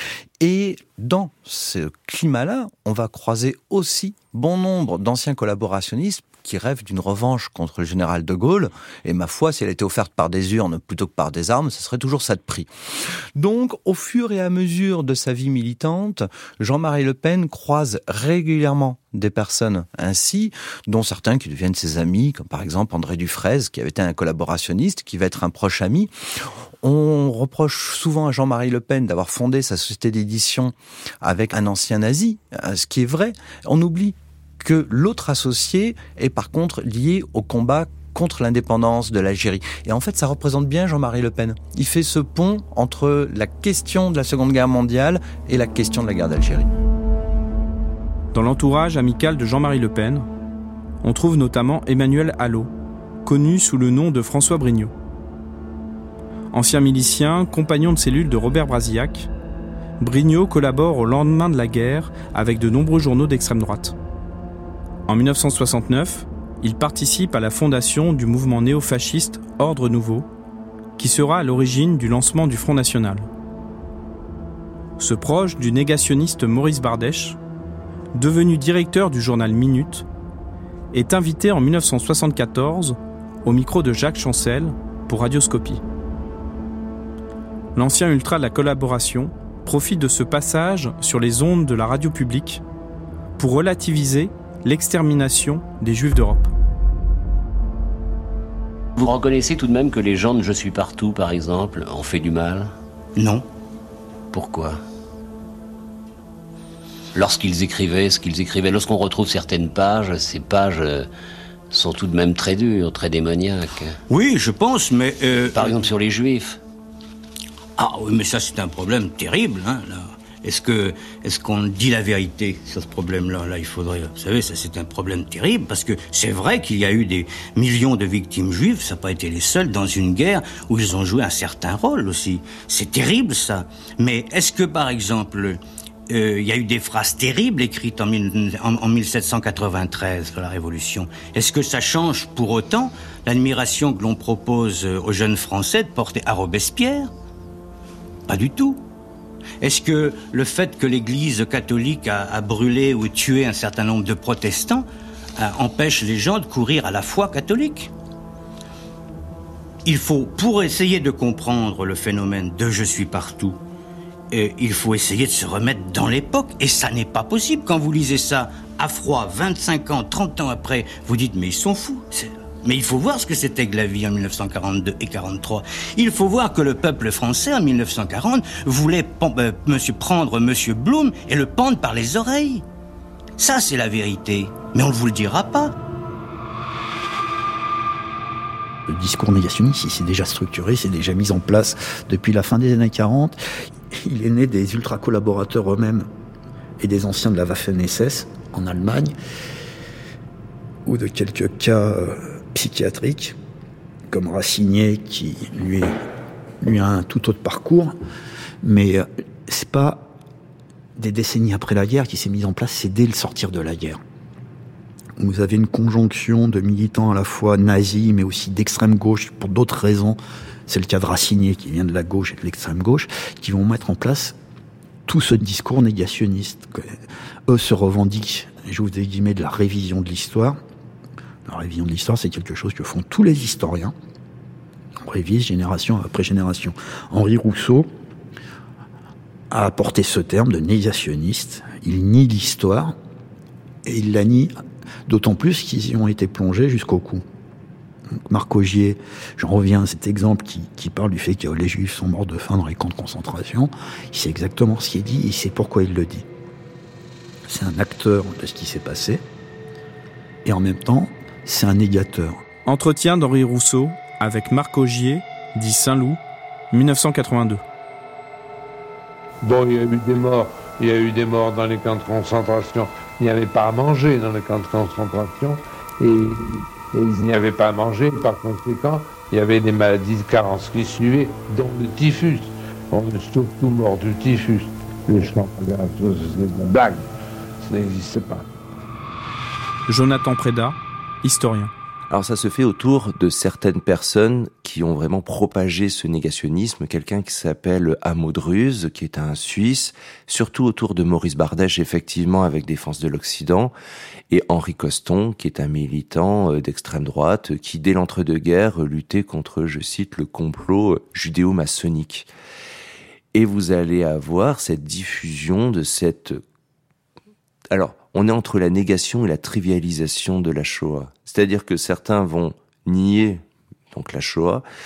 Et dans ce climat-là, on va croiser aussi bon nombre d'anciens collaborationnistes qui rêvent d'une revanche contre le général de Gaulle. Et ma foi, si elle était offerte par des urnes plutôt que par des armes, ce serait toujours ça de prix. Donc, au fur et à mesure de sa vie militante, Jean-Marie Le Pen croise régulièrement des personnes ainsi, dont certains qui deviennent ses amis, comme par exemple André Dufraisse, qui avait été un collaborationniste, qui va être un proche ami. On reproche souvent à Jean-Marie Le Pen d'avoir fondé sa société d'édition avec un ancien nazi, ce qui est vrai. On oublie que l'autre associé est par contre lié au combat contre l'indépendance de l'Algérie. Et en fait, ça représente bien Jean-Marie Le Pen. Il fait ce pont entre la question de la Seconde Guerre mondiale et la question de la guerre d'Algérie. Dans l'entourage amical de Jean-Marie Le Pen, on trouve notamment Emmanuel Allot, connu sous le nom de François Brignot. Ancien milicien, compagnon de cellule de Robert Brasillac, Brignot collabore au lendemain de la guerre avec de nombreux journaux d'extrême droite. En dix-neuf cent soixante-neuf, il participe à la fondation du mouvement néofasciste Ordre Nouveau, qui sera à l'origine du lancement du Front National. Ce proche du négationniste Maurice Bardèche, devenu directeur du journal Minute, est invité en dix-neuf cent soixante-quatorze au micro de Jacques Chancel pour Radioscopie. L'ancien ultra de la collaboration profite de ce passage sur les ondes de la radio publique pour relativiser l'extermination des Juifs d'Europe. Vous reconnaissez tout de même que les gens de Je suis partout, par exemple, ont fait du mal ? Non. Pourquoi ? Lorsqu'ils écrivaient ce qu'ils écrivaient, lorsqu'on retrouve certaines pages, ces pages sont tout de même très dures, très démoniaques. Oui, je pense, mais... Euh... Par exemple sur les Juifs. Ah oui, mais ça c'est un problème terrible, hein, là. Est-ce que, est-ce qu'on dit la vérité sur ce problème-là ? Là, il faudrait, vous savez, ça c'est un problème terrible, parce que c'est vrai qu'il y a eu des millions de victimes juives, ça n'a pas été les seuls, dans une guerre où ils ont joué un certain rôle aussi. C'est terrible, ça. Mais est-ce que, par exemple, il euh, y a eu des phrases terribles écrites en, mille, en, en dix-sept cent quatre-vingt-treize, dans la Révolution ? Est-ce que ça change pour autant l'admiration que l'on propose aux jeunes Français de porter à Robespierre ? Pas du tout. Est-ce que le fait que l'Église catholique a, a brûlé ou tué un certain nombre de protestants a, empêche les gens de courir à la foi catholique ? Il faut, pour essayer de comprendre le phénomène de « je suis partout », et il faut essayer de se remettre dans l'époque, et ça n'est pas possible. Quand vous lisez ça à froid, vingt-cinq ans, trente ans après, vous dites « mais ils sont fous ». Mais il faut voir ce que c'était que la vie en dix-neuf cent quarante-deux et quarante-trois. Il faut voir que le peuple français, en dix-neuf cent quarante, voulait euh, monsieur, prendre Monsieur Blum et le pendre par les oreilles. Ça, c'est la vérité. Mais on ne vous le dira pas. Le discours négationniste, il s'est déjà structuré, c'est déjà mis en place depuis la fin des années quarante. Il est né des ultra-collaborateurs eux-mêmes et des anciens de la Waffen-S S en Allemagne, ou de quelques cas euh, psychiatriques, comme Racinier, qui lui, lui a un tout autre parcours. Mais euh, c'est pas des décennies après la guerre qui s'est mise en place, c'est dès le sortir de la guerre. Vous avez une conjonction de militants à la fois nazis, mais aussi d'extrême gauche, pour d'autres raisons. C'est le cas de Racinier, qui vient de la gauche et de l'extrême gauche, qui vont mettre en place tout ce discours négationniste. Eux se revendiquent, j'ouvre des guillemets, de la révision de l'histoire. La révision de l'histoire, c'est quelque chose que font tous les historiens. On révise génération après génération. Henri Rousseau a apporté ce terme de négationniste. Il nie l'histoire, et il la nie d'autant plus qu'ils y ont été plongés jusqu'au cou. Donc Marc Augier, j'en reviens à cet exemple qui, qui parle du fait que les Juifs sont morts de faim dans les camps de concentration. Il sait exactement ce qu'il dit, et il sait pourquoi il le dit. C'est un acteur de ce qui s'est passé, et en même temps, c'est un négateur. Entretien d'Henri Rousseau avec Marc Augier, dit Saint-Loup, dix-neuf cent quatre-vingt-deux. Bon, il y a eu des morts, il y a eu des morts dans les camps de concentration. Il n'y avait pas à manger dans les camps de concentration, et, et il n'y avait pas à manger. Par conséquent, il y avait des maladies de carence qui suivaient, dont le typhus. On est surtout mort du typhus. Le champ, c'est une blague. Ça n'existe pas. Jonathan Prédat, historien. Alors ça se fait autour de certaines personnes qui ont vraiment propagé ce négationnisme. Quelqu'un qui s'appelle Amo Druze, qui est un Suisse, surtout autour de Maurice Bardèche, effectivement, avec Défense de l'Occident, et Henri Coston, qui est un militant d'extrême droite, qui, dès l'entre-deux-guerres, luttait contre, je cite, le complot judéo-maçonnique. Et vous allez avoir cette diffusion de cette... Alors, on est entre la négation et la trivialisation de la Shoah. C'est-à-dire que certains vont nier donc la Shoah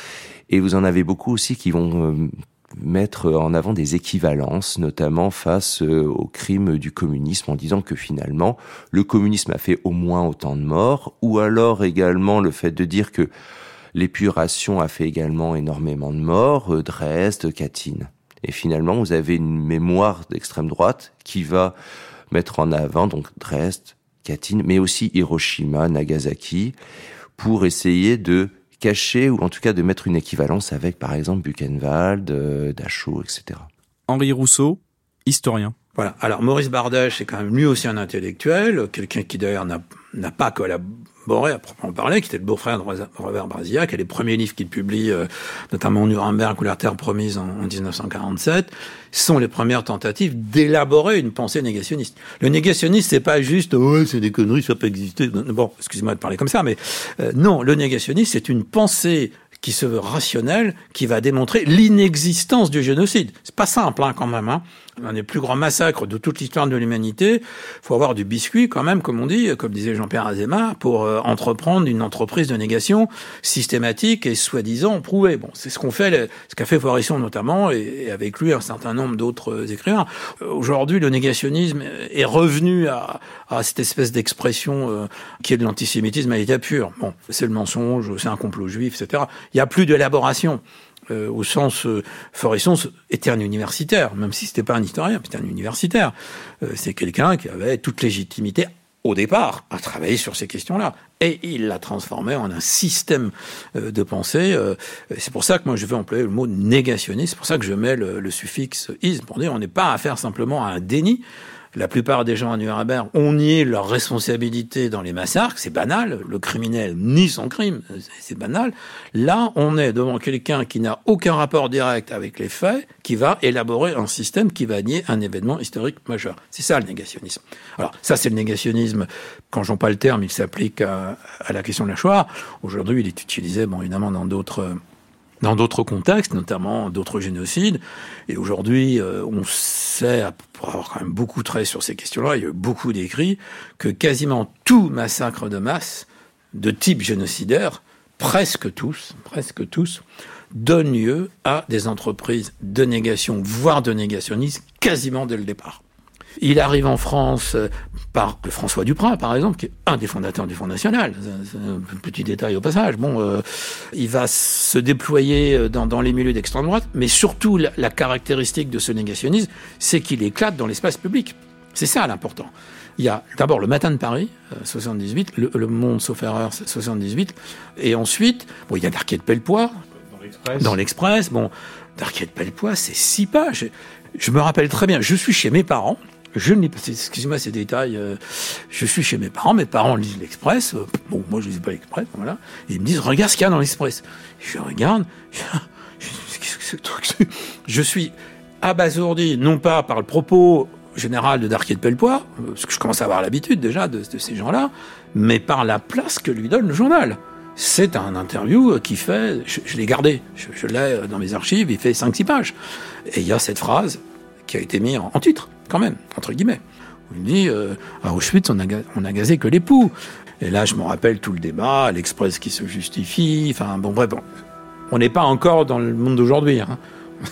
Et vous en avez beaucoup aussi qui vont euh, mettre en avant des équivalences, notamment face euh, au crime du communisme, en disant que finalement, le communisme a fait au moins autant de morts, ou alors également le fait de dire que l'épuration a fait également énormément de morts, euh, Dresde, Katyn. Et finalement, vous avez une mémoire d'extrême droite qui va mettre en avant donc Dresde, Katyn, mais aussi Hiroshima, Nagasaki, pour essayer de cacher, ou en tout cas de mettre une équivalence avec, par exemple, Buchenwald, euh, Dachau, et cetera. Henri Rousseau, historien. Voilà. Alors, Maurice Bardèche, c'est quand même lui aussi un intellectuel, quelqu'un qui d'ailleurs n'a, n'a pas collaboré à proprement parler, qui était le beau-frère de Robert Brasillac, et les premiers livres qu'il publie, euh, notamment Nuremberg ou La Terre promise en, en dix-neuf cent quarante-sept, sont les premières tentatives d'élaborer une pensée négationniste. Le négationniste, c'est pas juste, oh, c'est des conneries, ça peut exister. Bon, excusez-moi de parler comme ça, mais euh, non, le négationniste, c'est une pensée qui se veut rationnelle, qui va démontrer l'inexistence du génocide. C'est pas simple, hein, quand même, hein. Un des plus grands massacres de toute l'histoire de l'humanité. Faut avoir du biscuit, quand même, comme on dit, comme disait Jean-Pierre Azéma, pour euh, entreprendre une entreprise de négation systématique et soi-disant prouvée. Bon, c'est ce qu'on fait, ce qu'a fait Faurisson notamment, et, et avec lui un certain nombre d'autres écrivains. Aujourd'hui, le négationnisme est revenu à, à cette espèce d'expression euh, qui est de l'antisémitisme à l'état pur. Bon, c'est le mensonge, c'est un complot juif, et cetera. Il n'y a plus d'élaboration. Euh, au sens, euh, Faurisson était un universitaire, même si c'était pas un historien, c'était un universitaire. Euh, c'est quelqu'un qui avait toute légitimité, au départ, à travailler sur ces questions-là. Et il l'a transformé en un système euh, de pensée. Euh, c'est pour ça que moi je vais employer le mot négationniste, c'est pour ça que je mets le, le suffixe « isme », pour dire on n'est pas à faire simplement à un déni. La plupart des gens à Nuremberg ont nié leur responsabilité dans les massacres, c'est banal, le criminel nie son crime, c'est banal. Là, on est devant quelqu'un qui n'a aucun rapport direct avec les faits, qui va élaborer un système qui va nier un événement historique majeur. C'est ça le négationnisme. Alors ça, c'est le négationnisme, quand j'en parle le terme, il s'applique à, à la question de la Shoah. Aujourd'hui, il est utilisé, bon, évidemment, dans d'autres... dans d'autres contextes, notamment d'autres génocides. Et aujourd'hui, euh, on sait, pour avoir quand même beaucoup trait sur ces questions-là, il y a eu beaucoup d'écrits, que quasiment tout massacre de masse, de type génocidaire, presque tous, presque tous, donne lieu à des entreprises de négation, voire de négationnisme, quasiment dès le départ. Il arrive en France par François Duprat, par exemple, qui est un des fondateurs du Front National. C'est un petit détail au passage. Bon, euh, il va se déployer dans, dans les milieux d'extrême droite, mais surtout la, la caractéristique de ce négationnisme, c'est qu'il éclate dans l'espace public. C'est ça l'important. Il y a d'abord le Matin de Paris, euh, soixante-dix-huit, le, le Monde, sauf erreur, soixante-dix-huit, et ensuite, bon, il y a Darquier de Pellepoix, dans l'Express. Dans l'Express, bon, Darquier de Pellepoix, c'est six pages. Je me rappelle très bien, je suis chez mes parents. Je ne lis pas, excusez-moi ces détails, euh, je suis chez mes parents, mes parents lisent l'Express, euh, bon, moi je ne lis pas l'Express, voilà, et ils me disent, regarde ce qu'il y a dans l'Express. Je regarde, je, je, qu'est-ce que c'est que ce truc ? Je suis abasourdi, non pas par le propos général de Darquier de Pellepoix, parce que je commence à avoir l'habitude déjà de, de ces gens-là, mais par la place que lui donne le journal. C'est un interview qui fait, je, je l'ai gardé, je, je l'ai dans mes archives, il fait cinq six pages. Et il y a cette phrase qui a été mise en, en titre, quand même, entre guillemets. Il dit, euh, à Auschwitz, on a, on a gazé que les poux. Et là, je me rappelle tout le débat, l'Express qui se justifie, enfin, bon, bref, bon. On n'est pas encore dans le monde d'aujourd'hui, hein.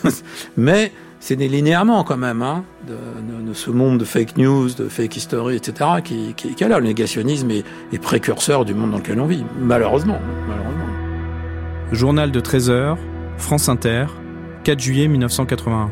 Mais c'est des linéaments, quand même, hein, de, de, de ce monde de fake news, de fake history, et cetera, qui, qui, qui est là. Le négationnisme est, est précurseur du monde dans lequel on vit, malheureusement, malheureusement. Journal de treize heures, France Inter, quatre juillet mille neuf cent quatre-vingt-un.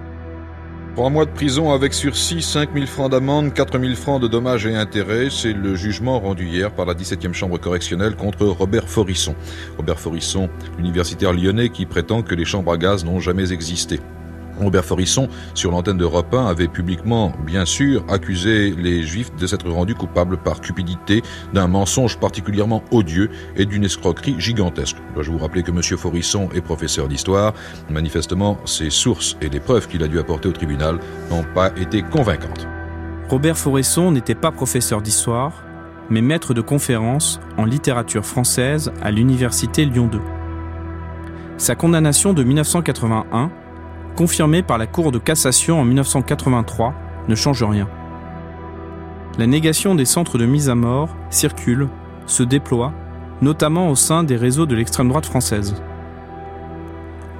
Trois mois de prison avec sursis, cinq mille francs d'amende, quatre mille francs de dommages et intérêts. C'est le jugement rendu hier par la dix-septième chambre correctionnelle contre Robert Faurisson. Robert Faurisson, l'universitaire lyonnais qui prétend que les chambres à gaz n'ont jamais existé. Robert Faurisson, sur l'antenne d'Europe un, avait publiquement, bien sûr, accusé les Juifs de s'être rendus coupables par cupidité d'un mensonge particulièrement odieux et d'une escroquerie gigantesque. Dois-je vous rappeler que M. Faurisson est professeur d'histoire. Manifestement, ses sources et les preuves qu'il a dû apporter au tribunal n'ont pas été convaincantes. Robert Faurisson n'était pas professeur d'histoire, mais maître de conférences en littérature française à l'université Lyon deux. Sa condamnation de mille neuf cent quatre-vingt-un, confirmée par la Cour de cassation en mille neuf cent quatre-vingt-trois, ne change rien. La négation des centres de mise à mort circule, se déploie, notamment au sein des réseaux de l'extrême droite française.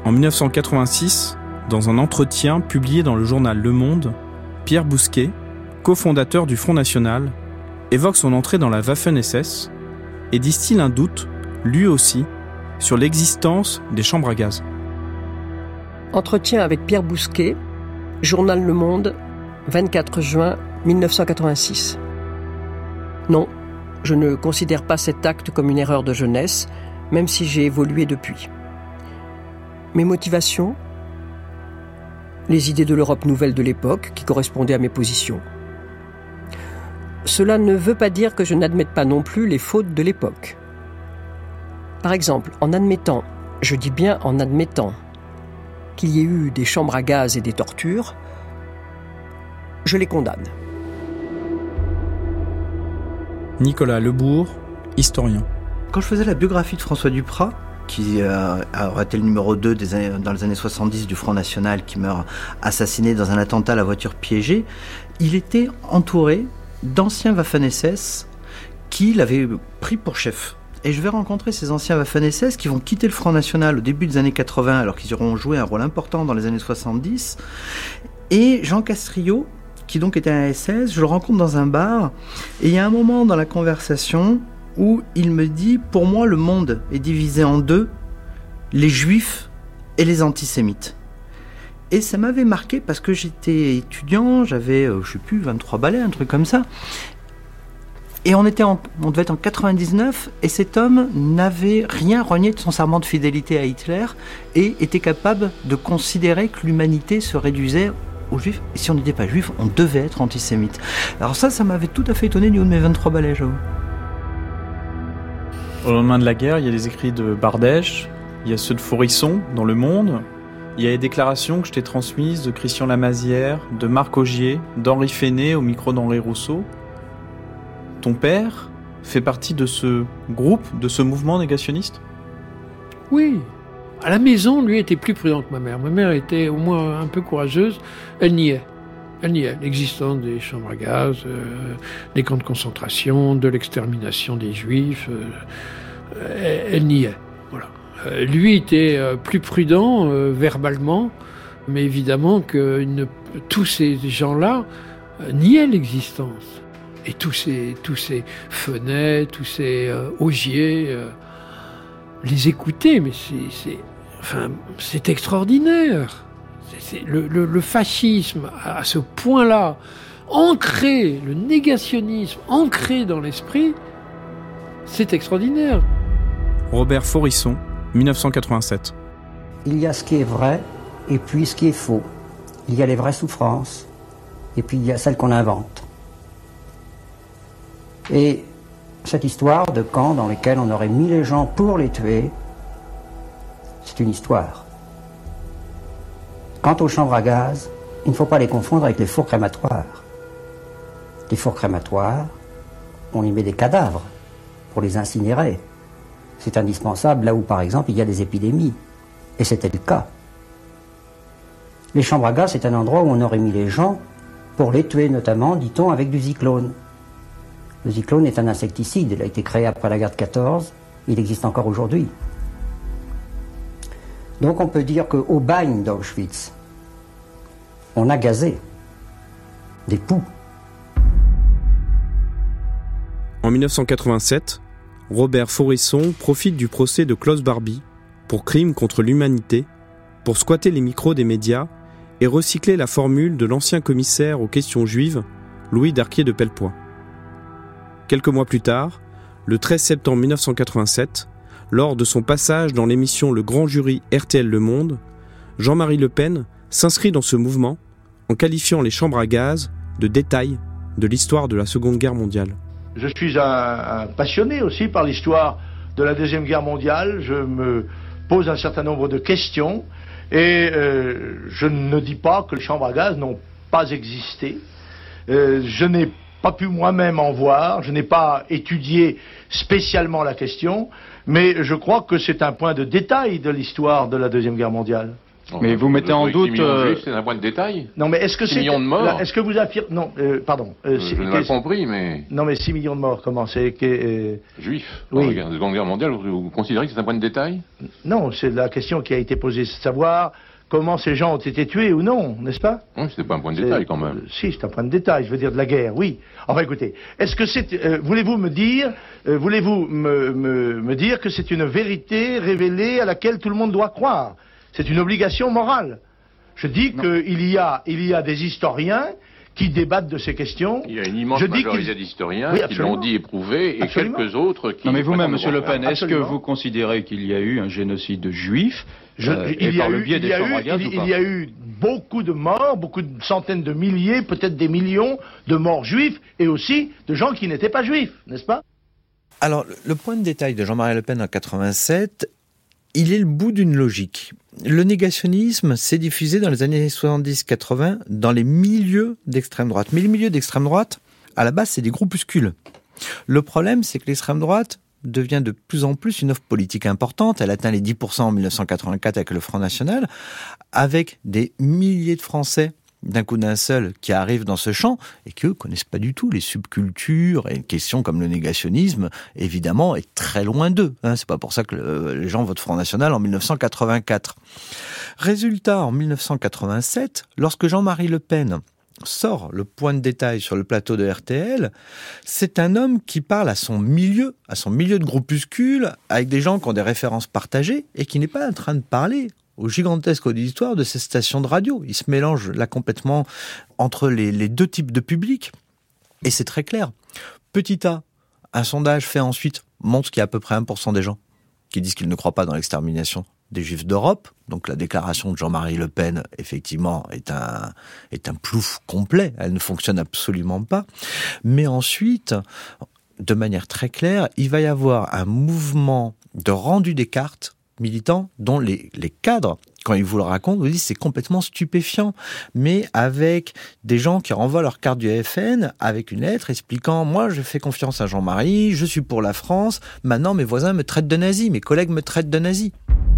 En mille neuf cent quatre-vingt-six, dans un entretien publié dans le journal Le Monde, Pierre Bousquet, cofondateur du Front National, évoque son entrée dans la Waffen-S S et distille un doute, lui aussi, sur l'existence des chambres à gaz. Entretien avec Pierre Bousquet, journal Le Monde, vingt-quatre juin mille neuf cent quatre-vingt-six. Non, je ne considère pas cet acte comme une erreur de jeunesse, même si j'ai évolué depuis. Mes motivations ? Les idées de l'Europe nouvelle de l'époque, qui correspondaient à mes positions. Cela ne veut pas dire que je n'admette pas non plus les fautes de l'époque. Par exemple, en admettant, je dis bien en admettant, qu'il y ait eu des chambres à gaz et des tortures, je les condamne. Nicolas Lebourg, historien. Quand je faisais la biographie de François Duprat, qui euh, aurait été le numéro deux des années, dans les années soixante-dix du Front National, qui meurt assassiné dans un attentat à la voiture piégée, il était entouré d'anciens Waffen-S S qui l'avaient pris pour chef. Et je vais rencontrer ces anciens Waffen-S S qui vont quitter le Front National au début des années quatre-vingts, alors qu'ils auront joué un rôle important dans les années soixante-dix. Et Jean Castrillo, qui donc était un S S, je le rencontre dans un bar, et il y a un moment dans la conversation où il me dit « Pour moi, le monde est divisé en deux, les juifs et les antisémites ». Et ça m'avait marqué parce que j'étais étudiant, j'avais, euh, je sais plus, vingt-trois balais, un truc comme ça. Et on, était en, on devait être en quatre-vingt-dix-neuf, et cet homme n'avait rien renié de son serment de fidélité à Hitler et était capable de considérer que l'humanité se réduisait aux juifs. Et si on n'était pas juif, on devait être antisémite. Alors ça, ça m'avait tout à fait étonné du haut de mes vingt-trois balais, j'avoue. Au lendemain de la guerre, il y a les écrits de Bardèche, il y a ceux de Faurisson dans Le Monde, il y a les déclarations que je t'ai transmises de Christian Lamazière, de Marc Augier, d'Henri Fesnet au micro d'Henri Rousseau. Ton père fait partie de ce groupe, de ce mouvement négationniste ? Oui. À la maison, lui était plus prudent que ma mère. Ma mère était au moins un peu courageuse. Elle niait. Elle niait l'existence des chambres à gaz, euh, des camps de concentration, de l'extermination des Juifs. Euh, elle, elle niait. Voilà. Euh, lui était euh, plus prudent euh, verbalement, mais évidemment que ne, tous ces gens-là euh, niaient l'existence. Et tous ces, tous ces Fenet, tous ces euh, Augier, euh, les écouter, mais c'est, c'est, enfin, c'est extraordinaire. C'est, c'est, le, le, le fascisme, à, à ce point-là, ancré, le négationnisme ancré dans l'esprit, c'est extraordinaire. Robert Faurisson, mille neuf cent quatre-vingt-sept. Il y a ce qui est vrai, et puis ce qui est faux. Il y a les vraies souffrances, et puis il y a celles qu'on invente. Et cette histoire de camps dans lesquels on aurait mis les gens pour les tuer, c'est une histoire. Quant aux chambres à gaz, il ne faut pas les confondre avec les fours crématoires. Les fours crématoires, on y met des cadavres pour les incinérer. C'est indispensable là où, par exemple, il y a des épidémies. Et c'était le cas. Les chambres à gaz, c'est un endroit où on aurait mis les gens pour les tuer, notamment, dit-on, avec du zyklone. Le zyklone est un insecticide, il a été créé après la guerre de quatorze, il existe encore aujourd'hui. Donc on peut dire qu'au bagne d'Auschwitz, on a gazé des poux. En mille neuf cent quatre-vingt-sept, Robert Faurisson profite du procès de Klaus Barbie pour crime contre l'humanité, pour squatter les micros des médias et recycler la formule de l'ancien commissaire aux questions juives, Louis Darquier de Pellepoix. Quelques mois plus tard, le treize septembre mille neuf cent quatre-vingt-sept, lors de son passage dans l'émission Le Grand Jury R T L Le Monde, Jean-Marie Le Pen s'inscrit dans ce mouvement en qualifiant les chambres à gaz de détails de l'histoire de la Seconde Guerre mondiale. Je suis un, un passionné aussi par l'histoire de la Deuxième Guerre mondiale. Je me pose un certain nombre de questions et euh, je ne dis pas que les chambres à gaz n'ont pas existé. Euh, je n'ai pas pu moi-même en voir, je n'ai pas étudié spécialement la question, mais je crois que c'est un point de détail de l'histoire de la Deuxième Guerre mondiale. Mais vous mettez en doute... Euh... C'est un point de détail. Non, mais est-ce que c'est... six millions de morts. Est-ce que vous affirmez... Non, euh, pardon. Euh, je n'ai pas compris, mais... Non, mais six millions de morts, comment c'est que... Euh... Juifs. Oui. Dans la Seconde Guerre mondiale, vous considérez que c'est un point de détail? Non, c'est la question qui a été posée, c'est de savoir comment ces gens ont été tués ou non, n'est-ce pas? Oui, c'est pas un point de détail, quand même. Euh, si, c'est un point de détail, je veux dire de la guerre, oui. Enfin, écoutez, est-ce que c'est... Euh, voulez-vous me dire... Euh, voulez-vous me, me, me dire que c'est une vérité révélée à laquelle tout le monde doit croire? C'est une obligation morale. Je dis qu'il y a, il y a des historiens qui débattent de ces questions. Il y a une immense je majorité d'historiens oui, qui l'ont dit éprouvé et absolument. quelques autres qui... Non mais vous-même, Monsieur Le Pen, est-ce que absolument. vous considérez qu'il y a eu un génocide juif je, euh, il et y par a le eu, biais il des y a chambres eu, à gaz il, ou pas? il y a eu beaucoup de morts, beaucoup de centaines de milliers, peut-être des millions de morts juifs et aussi de gens qui n'étaient pas juifs, n'est-ce pas? Alors, le point de détail de Jean-Marie Le Pen en quatre-vingt-sept, il est le bout d'une logique. Le négationnisme s'est diffusé dans les années soixante-dix quatre-vingts dans les milieux d'extrême droite. Mais les milieux d'extrême droite, à la base, c'est des groupuscules. Le problème, c'est que l'extrême droite devient de plus en plus une offre politique importante. Elle atteint les dix pour cent en mille neuf cent quatre-vingt-quatre avec le Front National, avec des milliers de Français d'un coup d'un seul qui arrivent dans ce champ et qui eux connaissent pas du tout les subcultures et une question comme le négationnisme évidemment est très loin d'eux. Hein, c'est pas pour ça que le, les gens votent Front National en mille neuf cent quatre-vingt-quatre. Résultat, en mille neuf cent quatre-vingt-sept, lorsque Jean-Marie Le Pen sort le point de détail sur le plateau de R T L, c'est un homme qui parle à son milieu, à son milieu de groupuscule, avec des gens qui ont des références partagées et qui n'est pas en train de parler au gigantesque auditoire de ces stations de radio. Il se mélange là complètement entre les, les deux types de publics. Et c'est très clair. Petit A, un sondage fait ensuite montre qu'il y a à peu près un pour cent des gens qui disent qu'ils ne croient pas dans l'extermination des Juifs d'Europe. Donc la déclaration de Jean-Marie Le Pen, effectivement, est un, est un plouf complet. Elle ne fonctionne absolument pas. Mais ensuite, de manière très claire, il va y avoir un mouvement de rendu des cartes militants dont les, les cadres, quand ils vous le racontent, vous disent c'est complètement stupéfiant, mais avec des gens qui renvoient leur carte du F N avec une lettre expliquant « Moi, je fais confiance à Jean-Marie, je suis pour la France, maintenant mes voisins me traitent de nazi, mes collègues me traitent de nazi. »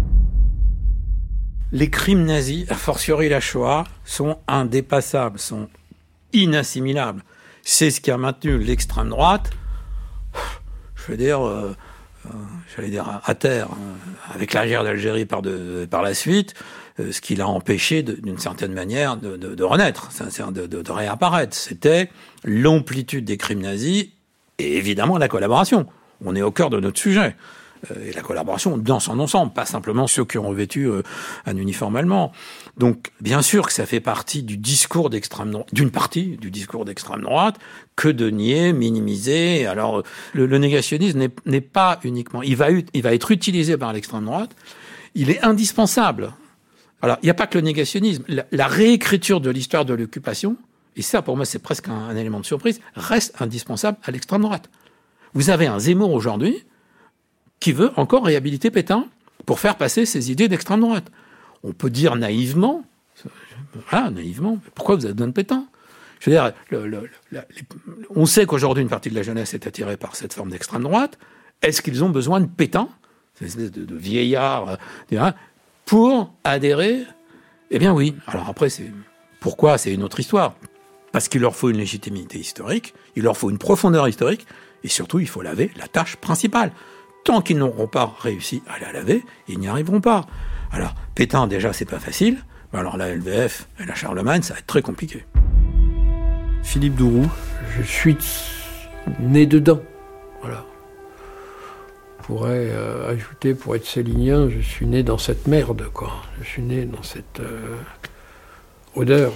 Les crimes nazis, a fortiori la Shoah, sont indépassables, sont inassimilables. C'est ce qui a maintenu l'extrême droite, je veux dire... Euh, Euh, j'allais dire à terre, euh, avec la guerre d'Algérie par, de, par la suite, euh, ce qui l'a empêché de, d'une certaine manière de, de, de renaître, de, de, de réapparaître. C'était l'amplitude des crimes nazis et évidemment la collaboration. On est au cœur de notre sujet. Euh, et la collaboration dans son ensemble, pas simplement ceux qui ont revêtu euh, un uniforme allemand. Donc, bien sûr que ça fait partie du discours d'extrême droite, d'une partie du discours d'extrême droite, que de nier, minimiser. Alors, le, le négationnisme n'est, n'est pas uniquement... Il va, il va être utilisé par l'extrême droite. Il est indispensable. Alors, il n'y a pas que le négationnisme. La, la réécriture de l'histoire de l'occupation, et ça, pour moi, c'est presque un, un élément de surprise, reste indispensable à l'extrême droite. Vous avez un Zemmour aujourd'hui qui veut encore réhabiliter Pétain pour faire passer ses idées d'extrême droite. On peut dire naïvement, voilà, naïvement, pourquoi vous avez besoin de Pétain? Je veux dire, le, le, le, les, on sait qu'aujourd'hui une partie de la jeunesse est attirée par cette forme d'extrême droite. Est-ce qu'ils ont besoin de Pétain, cette espèce de, de vieillard, euh, pour adhérer? Eh bien oui. Alors après, c'est pourquoi? C'est une autre histoire. Parce qu'il leur faut une légitimité historique, il leur faut une profondeur historique, et surtout, il faut laver la tâche principale. Tant qu'ils n'auront pas réussi à la laver, ils n'y arriveront pas. Alors, Pétain, déjà, c'est pas facile. Mais alors, la L V F et la Charlemagne, ça va être très compliqué. Philippe Douroux. Je suis né dedans. Voilà. Je pourrais euh, ajouter, pour être célinien, je suis né dans cette merde, quoi. Je suis né dans cette euh, odeur.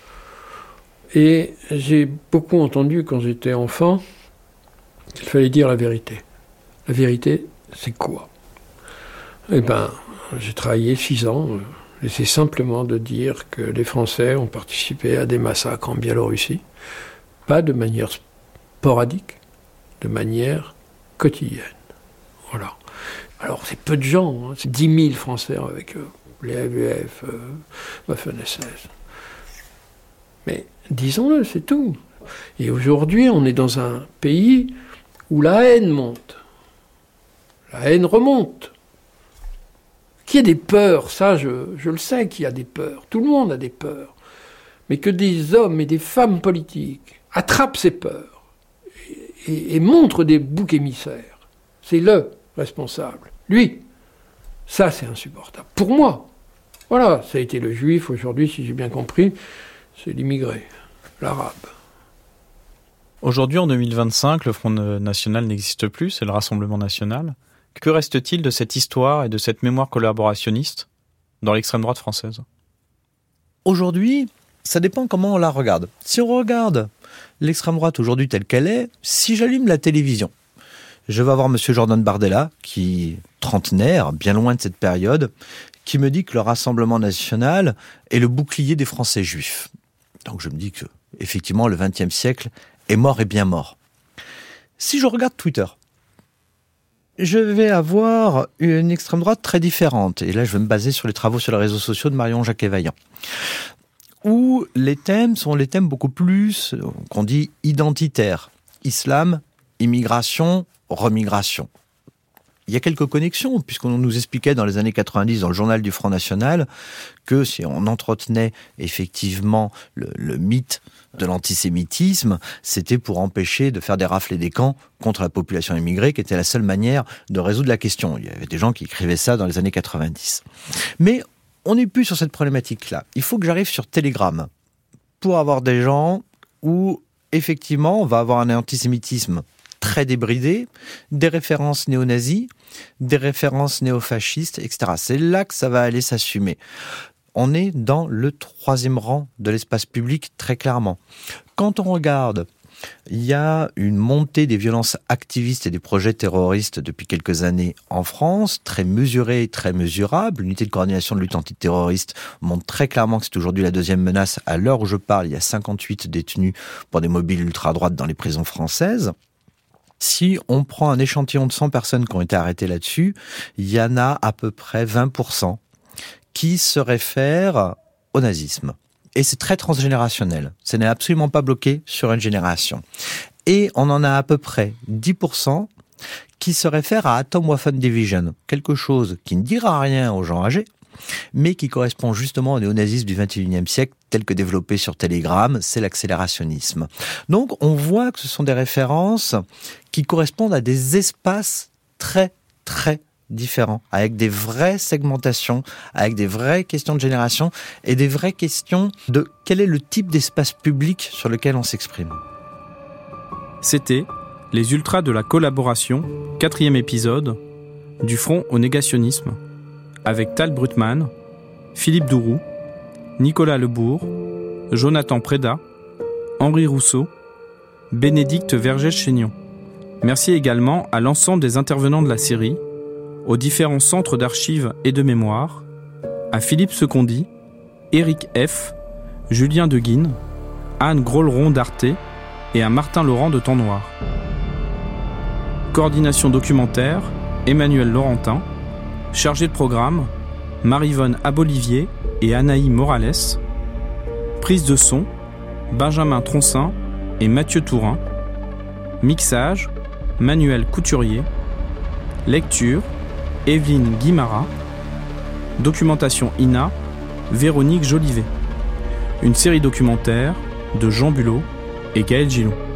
Et j'ai beaucoup entendu, quand j'étais enfant, qu'il fallait dire la vérité. La vérité, c'est quoi? Eh ben, j'ai travaillé six ans, et c'est simplement de dire que les Français ont participé à des massacres en Biélorussie, pas de manière sporadique, de manière quotidienne. Voilà. Alors, c'est peu de gens, hein, c'est dix mille Français avec eux, les A V F, euh, Waffen-S S. Mais disons-le, c'est tout. Et aujourd'hui, on est dans un pays où la haine monte. La haine remonte. Qu'il y ait des peurs, ça, je, je le sais qu'il y a des peurs. Tout le monde a des peurs. Mais que des hommes et des femmes politiques attrapent ces peurs et, et, et montrent des boucs émissaires, c'est le responsable. Lui, ça, c'est insupportable. Pour moi, voilà, ça a été le juif aujourd'hui, si j'ai bien compris, c'est l'immigré, l'arabe. Aujourd'hui, en deux mille vingt-cinq, le Front National n'existe plus, c'est le Rassemblement National. Que reste-t-il de cette histoire et de cette mémoire collaborationniste dans l'extrême droite française ? Aujourd'hui, ça dépend comment on la regarde. Si on regarde l'extrême droite aujourd'hui telle qu'elle est, si j'allume la télévision, je vais voir M. Jordan Bardella, qui, trentenaire, bien loin de cette période, qui me dit que le Rassemblement National est le bouclier des Français juifs. Donc je me dis que, effectivement, le vingtième siècle est mort et bien mort. Si je regarde Twitter, je vais avoir une extrême droite très différente. Et là, je vais me baser sur les travaux sur les réseaux sociaux de Marion Jacquet-Vaillant, où les thèmes sont les thèmes beaucoup plus, qu'on dit, identitaires. Islam, immigration, remigration. Il y a quelques connexions, puisqu'on nous expliquait dans les années quatre-vingt-dix, dans le journal du Front National, que si on entretenait effectivement le, le mythe de l'antisémitisme, c'était pour empêcher de faire des rafles et des camps contre la population immigrée, qui était la seule manière de résoudre la question. Il y avait des gens qui écrivaient ça dans les années quatre-vingt-dix. Mais on n'est plus sur cette problématique-là. Il faut que j'arrive sur Telegram pour avoir des gens où, effectivement, on va avoir un antisémitisme très débridé, des références néo-nazis, des références néo-fascistes, et cetera. C'est là que ça va aller s'assumer. On est dans le troisième rang de l'espace public, très clairement. Quand on regarde, il y a une montée des violences activistes et des projets terroristes depuis quelques années en France, très mesurée et très mesurable. L'unité de coordination de lutte antiterroriste montre très clairement que c'est aujourd'hui la deuxième menace. À l'heure où je parle, il y a cinquante-huit détenus pour des mobiles ultra-droites dans les prisons françaises. Si on prend un échantillon de cent personnes qui ont été arrêtées là-dessus, il y en a à peu près vingt pour cent qui se réfèrent au nazisme. Et c'est très transgénérationnel. Ce n'est absolument pas bloqué sur une génération. Et on en a à peu près dix pour cent qui se réfèrent à Atomwaffen Division, quelque chose qui ne dira rien aux gens âgés, mais qui correspond justement au néonazisme du vingt et unième siècle, tel que développé sur Telegram, c'est l'accélérationnisme. Donc on voit que ce sont des références qui correspondent à des espaces très, très différents, avec des vraies segmentations, avec des vraies questions de génération et des vraies questions de quel est le type d'espace public sur lequel on s'exprime. C'était Les Ultras de la collaboration, quatrième épisode, du Front au négationnisme, avec Tal Brutman, Philippe Douroux, Nicolas Lebourg, Jonathan Prédat, Henri Rousseau, Bénédicte Vergès-Chaignon. Merci également à l'ensemble des intervenants de la série, aux différents centres d'archives et de mémoire, à Philippe Secondi, Éric F., Julien Deguine, Anne Grolleron d'Arte et à Martin Laurent de Temps Noir. Coordination documentaire, Emmanuel Laurentin. Chargé de programme, Marivonne Abolivier et Anaï Morales. Prise de son, Benjamin Troncin et Mathieu Tourin. Mixage, Manuel Couturier. Lecture, Evelyne Guimara. Documentation I N A, Véronique Jolivet. Une série documentaire de Jean Bulot et Gaël Gillon.